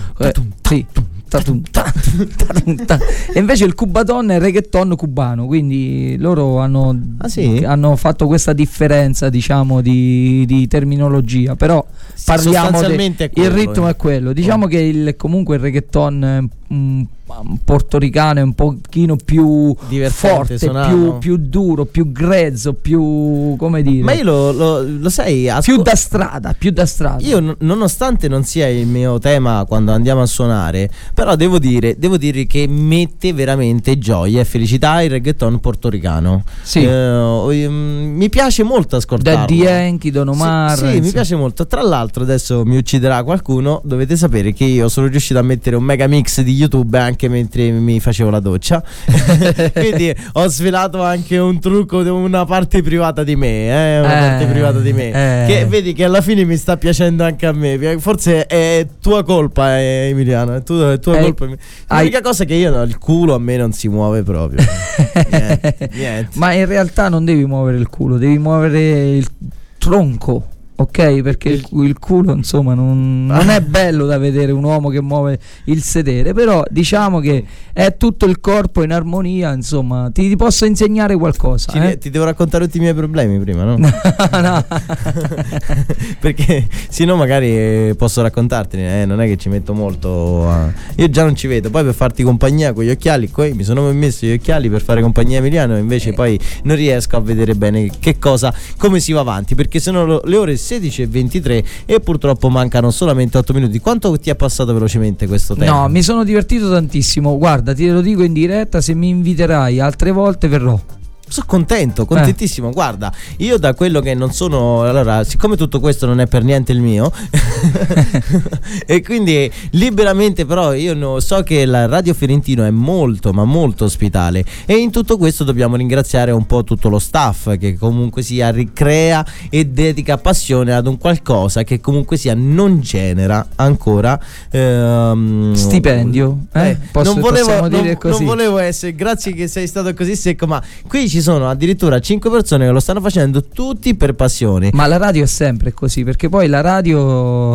e invece il cubaton è il reggaeton cubano, quindi loro hanno fatto questa differenza, diciamo, di terminologia, però parliamo il ritmo è quello, diciamo che comunque il reggaeton portoricano è un pochino più divertente, forte, più duro, più grezzo, più, come dire, ma io lo sai, più da strada. Io nonostante non sia il mio tema quando andiamo a suonare, però devo dire che mette veramente gioia e felicità il reggaeton portoricano. Sì. Mi piace molto ascoltarlo. Daddy Yankee, Don Omar. Sì, mi piace molto. Tra l'altro adesso mi ucciderà qualcuno, dovete sapere che io sono riuscito a mettere un mega mix di YouTube anche mentre mi facevo la doccia. Quindi ho svelato anche un trucco, una parte privata di me, parte privata di me, che vedi che alla fine mi sta piacendo anche a me. Forse è tua colpa, Emiliano, è tua colpa. L'unica cosa è che io il culo a me non si muove proprio. Niente. Ma in realtà non devi muovere il culo, devi muovere il tronco. Ok, perché il culo insomma non è bello da vedere, un uomo che muove il sedere, però diciamo che è tutto il corpo in armonia, insomma. Ti posso insegnare qualcosa. Ti devo raccontare tutti i miei problemi prima, no? No. Perché sennò magari posso raccontartene, non è che ci metto molto io già non ci vedo, poi per farti compagnia con gli occhiali qui mi sono messo gli occhiali per fare compagnia a Emiliano, invece poi non riesco a vedere bene come si va avanti, perché sono le ore 16:23 e purtroppo mancano solamente 8 minuti. Quanto ti è passato velocemente questo tempo? No, mi sono divertito tantissimo. Guarda, ti lo dico in diretta, se mi inviterai altre volte verrò. Sono contentissimo. Guarda, io da quello che non sono, allora, siccome tutto questo non è per niente il mio e quindi liberamente, però io so che la Radio Fiorentino è molto ma molto ospitale, e in tutto questo dobbiamo ringraziare un po' tutto lo staff che comunque sia ricrea e dedica passione ad un qualcosa che comunque sia non genera ancora stipendio. Possiamo dire così. Non volevo essere, grazie che sei stato così secco, ma qui ci sono addirittura 5 persone che lo stanno facendo tutti per passione. Ma la radio è sempre così, perché poi la radio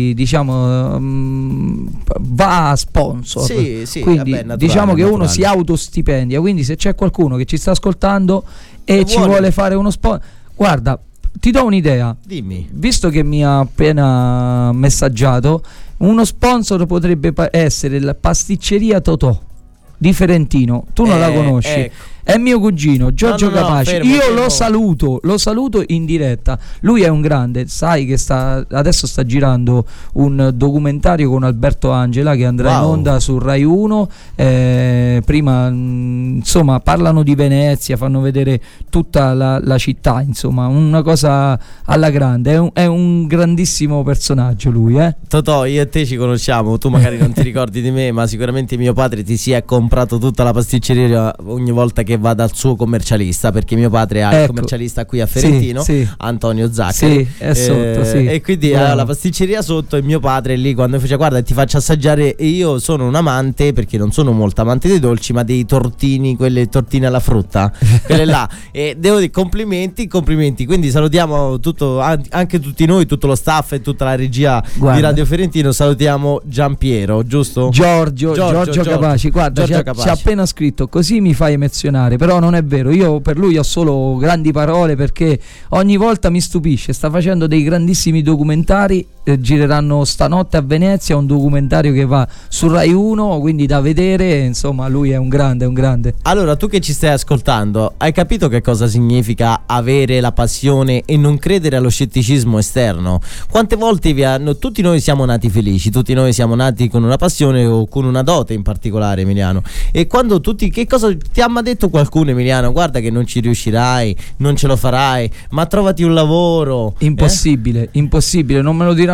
va a sponsor. Sì, quindi vabbè, naturale, diciamo che naturale. uno si autostipendia, quindi se c'è qualcuno che ci sta ascoltando e ci vuole fare uno sponsor, guarda, ti do un'idea. Dimmi. Visto che mi ha appena messaggiato, uno sponsor potrebbe essere la pasticceria Totò di Ferentino. Tu non la conosci? Ecco. È mio cugino Giorgio Capaci. Fermo. Lo saluto in diretta. Lui è un grande, sai che adesso sta girando un documentario con Alberto Angela che andrà in onda su Rai 1. Prima insomma parlano di Venezia, fanno vedere tutta la città, insomma una cosa alla grande. È un grandissimo personaggio lui, Totò, io e te ci conosciamo, tu magari non ti ricordi di me, ma sicuramente mio padre ti si è comprato tutta la pasticceria ogni volta che va dal suo commercialista, perché mio padre ha il commercialista qui a Ferentino, Antonio Zaccari, e quindi ha la pasticceria sotto, e mio padre lì quando faceva guarda ti faccio assaggiare, e io sono un amante, perché non sono molto amante dei dolci, ma dei tortini, quelle tortine alla frutta, quelle là, e devo dire complimenti, quindi salutiamo anche tutti noi, tutto lo staff e tutta la regia di Radio Ferentino. Salutiamo Giampiero, giusto? Giorgio Capaci. Guarda, ci ha appena scritto: così mi fai emozionare. Però non è vero, io per lui ho solo grandi parole, perché ogni volta mi stupisce, sta facendo dei grandissimi documentari, gireranno stanotte a Venezia un documentario che va su Rai 1, quindi da vedere, insomma lui è un grande. Allora, tu che ci stai ascoltando, hai capito che cosa significa avere la passione e non credere allo scetticismo esterno? Quante volte tutti noi siamo nati felici, tutti noi siamo nati con una passione o con una dote in particolare, Emiliano, e quando che cosa ti ha mai detto qualcuno, Emiliano? Guarda che non ci riuscirai, non ce lo farai, ma trovati un lavoro. Impossibile, non me lo diranno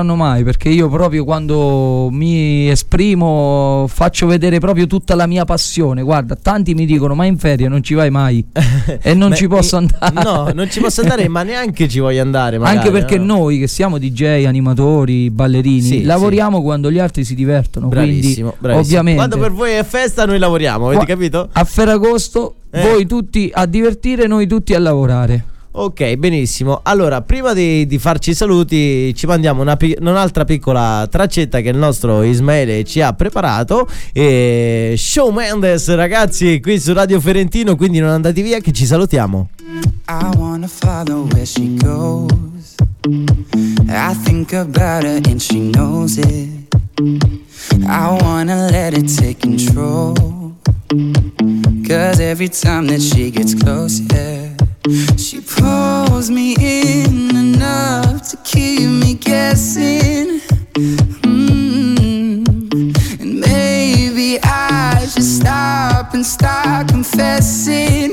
troveranno mai, perché io proprio quando mi esprimo faccio vedere proprio tutta la mia passione. Guarda, tanti mi dicono: ma in ferie non ci vai mai? E non ci posso andare. No, non ci posso andare, ma neanche ci voglio andare magari, anche perché no? Noi che siamo DJ, animatori, ballerini, Sì, lavoriamo quando gli altri si divertono. Bravissimo, quindi bravissimo. ovviamente Quando per voi è festa noi lavoriamo, avete capito? A Ferragosto voi tutti a divertire, noi tutti a lavorare. Ok, benissimo. Allora, prima di farci i saluti, ci mandiamo un'altra piccola traccetta che il nostro Ismaele ci ha preparato. Shawn Mendes, ragazzi, qui su Radio Ferentino, quindi non andate via che ci salutiamo. I wanna follow where she goes. I think about her and she knows it. I wanna let it take control. 'Cause every time that she gets close, she pulls me in enough to keep me guessing. And maybe I should stop and start confessing,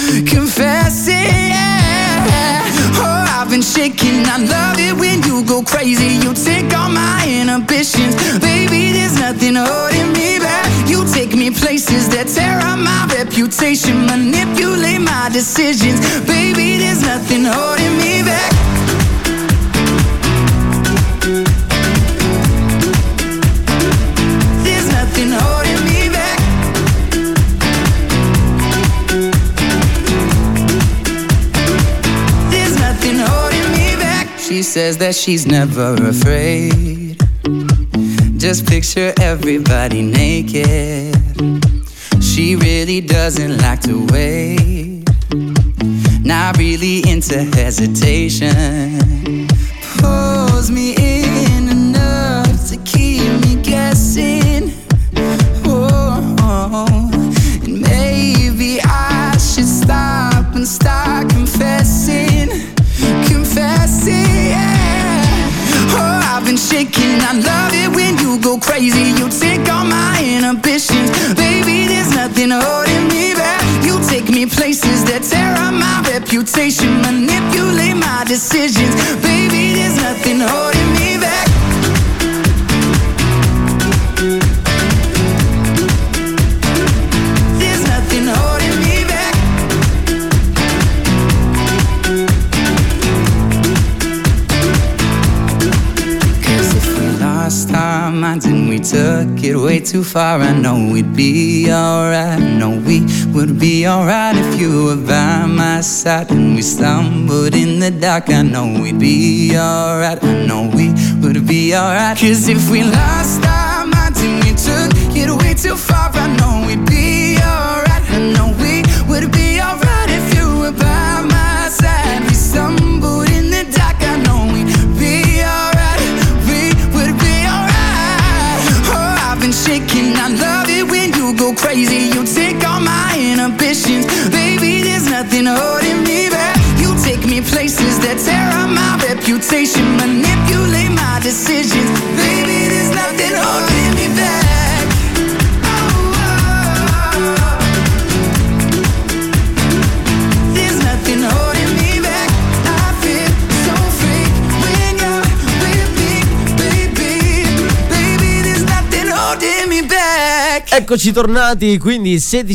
yeah. Oh, I've been shaking, I love it when you go crazy. You take all my inhibitions, baby, there's nothing holding me back. You take me places that tear up my reputation, manipulate my decisions, baby, there's nothing holding me back. There's nothing holding me back. There's nothing holding me back. She says that she's never afraid. Just picture everybody naked. She really doesn't like to wait. Not really into hesitation. Pulls me in enough to keep me guessing. Oh, and maybe I should stop and start confessing, yeah. Oh, I've been shaking, I love it when you go crazy. You take all my inhibitions, baby, there's nothing holding me back. You take me places that tear up my reputation, manipulate my decisions, baby, there's nothing holding me back. There's nothing holding me back. Lost our minds and we took it way too far. I know we'd be alright. I know we would be alright if you were by my side. And we stumbled in the dark. I know we'd be alright. I know we would be alright. 'Cause if we lost our minds and we took it way too far, I know we'd be alright. I know we would be alright if you were by my side. We stumbled in the dark. I know we'd be alright. Shaking, I love it when you go crazy. You take all my inhibitions, baby, there's nothing holding me back. You take me places that tear up my reputation, manipulate my decisions, baby, there's nothing holding me back. There's nothing holding me back. I feel so free when you're with me, baby, baby, there's nothing holding me back. Eccoci tornati, quindi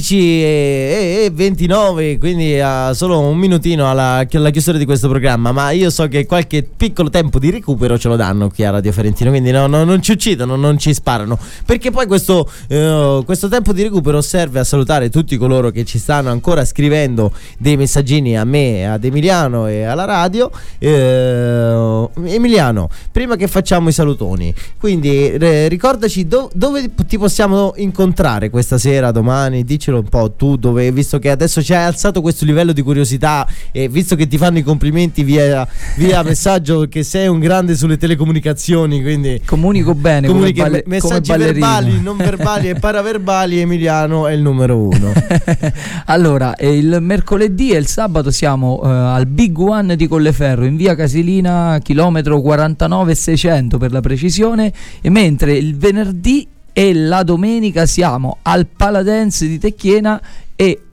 16:29, quindi a solo un minutino alla chiusura di questo programma, ma io so che qualche piccolo tempo di recupero ce lo danno qui a Radio Ferentino, quindi non ci uccidono, non ci sparano, perché poi questo tempo di recupero serve a salutare tutti coloro che ci stanno ancora scrivendo dei messaggini a me, ad Emiliano e alla radio. Emiliano, prima che facciamo i salutoni, quindi ricordaci dove ti possiamo incontrare questa sera, domani, dicelo un po' tu, dove, visto che adesso ci hai alzato questo livello di curiosità e visto che ti fanno i complimenti via messaggio che sei un grande sulle telecomunicazioni, quindi comunico bene, messaggi come verbali, non verbali e paraverbali. Emiliano è il numero 1. Allora, il mercoledì e il sabato siamo al Big One di Colleferro, in via Casilina, chilometro 49,600 per la precisione, e mentre il venerdì e la domenica siamo al Paladance di Tecchiena e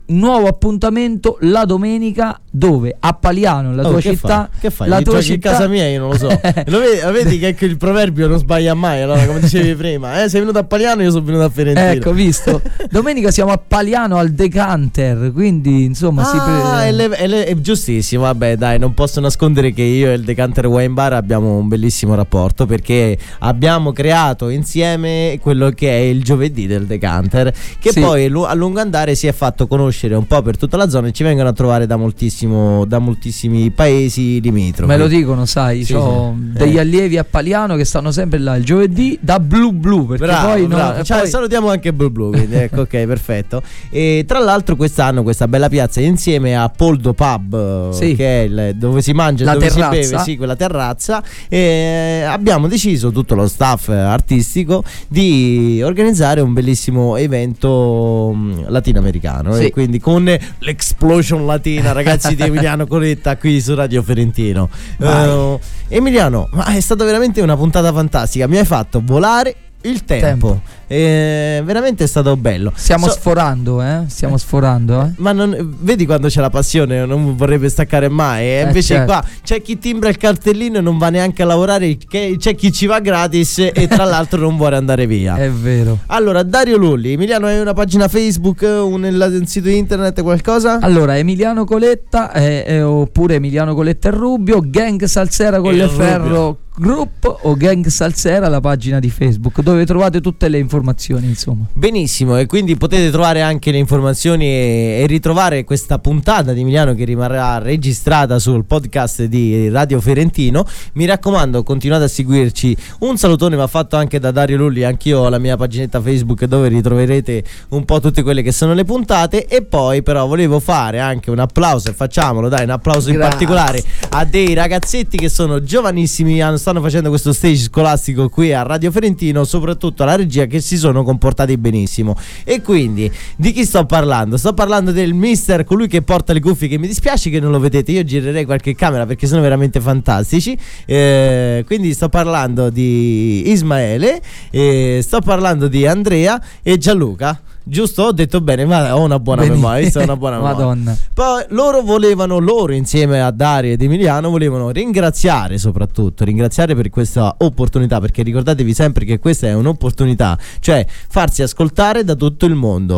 un nuovo appuntamento la domenica, dove a Paliano, la tua città, che fai? la tua Giochi città, in casa mia, io non lo so. Vedi che il proverbio non sbaglia mai, allora, come dicevi prima, sei venuto a Paliano, io sono venuto a Ferentino. ecco, visto. Domenica siamo a Paliano al Decanter, quindi insomma è giustissimo. Vabbè, dai, non posso nascondere che io e il Decanter Wine Bar abbiamo un bellissimo rapporto, perché abbiamo creato insieme quello che è il giovedì del Decanter, che poi a lungo andare si è fatto conoscere un po' per tutta la zona e ci vengono a trovare da moltissimi paesi limitrofi. Me lo dicono, sai, ho degli allievi a Paliano che stanno sempre là il giovedì da Blu, perché bravo. Salutiamo anche Blu, quindi ecco, ok, perfetto. E tra l'altro quest'anno questa bella piazza insieme a Poldo Pub, che è dove si mangia, dove si beve, quella terrazza, e abbiamo deciso, tutto lo staff artistico, di organizzare un bellissimo evento latinoamericano, e quindi con l'Explosion Latina, ragazzi di Emiliano Coletta qui su Radio Ferentino. Emiliano, ma è stata veramente una puntata fantastica, mi hai fatto volare il tempo. Veramente è stato bello. Stiamo sforando. Ma vedi quando c'è la passione, non vorrebbe staccare mai. E invece qua c'è chi timbra il cartellino e non va neanche a lavorare, c'è chi ci va gratis e tra l'altro non vuole andare via. È vero. Allora, Dario Lulli, Emiliano, hai una pagina Facebook, un sito internet, qualcosa? Allora, Emiliano Coletta oppure Emiliano Coletta e Rubio, Gang Salsera con le Ferro Group o Gang Salsera, la pagina di Facebook, dove trovate tutte le informazioni, insomma. Benissimo, e quindi potete trovare anche le informazioni e ritrovare questa puntata di Emiliano, che rimarrà registrata sul podcast di Radio Ferentino. Mi raccomando, continuate a seguirci. Un salutone va fatto anche da Dario Lulli, anch'io ho la mia paginetta Facebook dove ritroverete un po' tutte quelle che sono le puntate. E poi però volevo fare anche un applauso, e facciamolo, dai, un applauso in particolare a dei ragazzetti che sono giovanissimi, stanno facendo questo stage scolastico qui a Radio Ferentino, soprattutto alla regia, che si sono comportati benissimo. E quindi di chi sto parlando? Sto parlando del mister, colui che porta le cuffie, che mi dispiace che non lo vedete, io girerei qualche camera perché sono veramente fantastici. Quindi sto parlando di Ismaele, sto parlando di Andrea e Gianluca. Giusto? Ho detto bene, ma ho una buona memoria. Una buona Madonna. Poi loro insieme a Dario ed Emiliano volevano ringraziare per questa opportunità, perché ricordatevi sempre che questa è un'opportunità, cioè farsi ascoltare da tutto il mondo,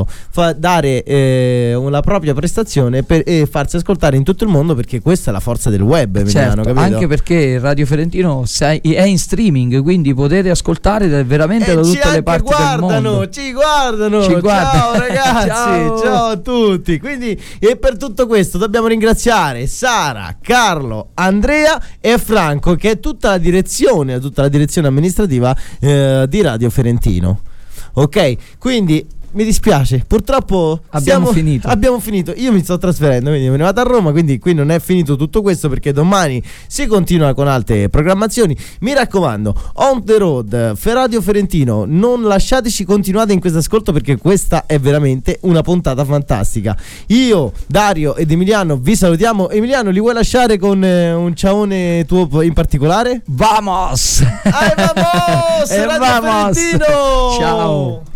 dare una propria prestazione e farsi ascoltare in tutto il mondo, perché questa è la forza del web, Emiliano, capito? Anche perché Radio Ferentino è in streaming, quindi potete ascoltare veramente da tutte le parti del mondo. Ci guardano. Ciao ragazzi, ciao a tutti. Quindi, e per tutto questo dobbiamo ringraziare Sara, Carlo, Andrea e Franco, che è tutta la direzione amministrativa di Radio Ferentino. Ok, quindi mi dispiace, purtroppo abbiamo finito. Io mi sto trasferendo, quindi me ne vado a Roma, quindi qui non è finito tutto questo, perché domani si continua con altre programmazioni. Mi raccomando, on the road, Radio Ferentino, non lasciateci, continuate in questo ascolto, perché questa è veramente una puntata fantastica. Io, Dario ed Emiliano vi salutiamo. Emiliano, li vuoi lasciare con un ciaone tuo in particolare? Vamos! Radio Ferentino! Ciao!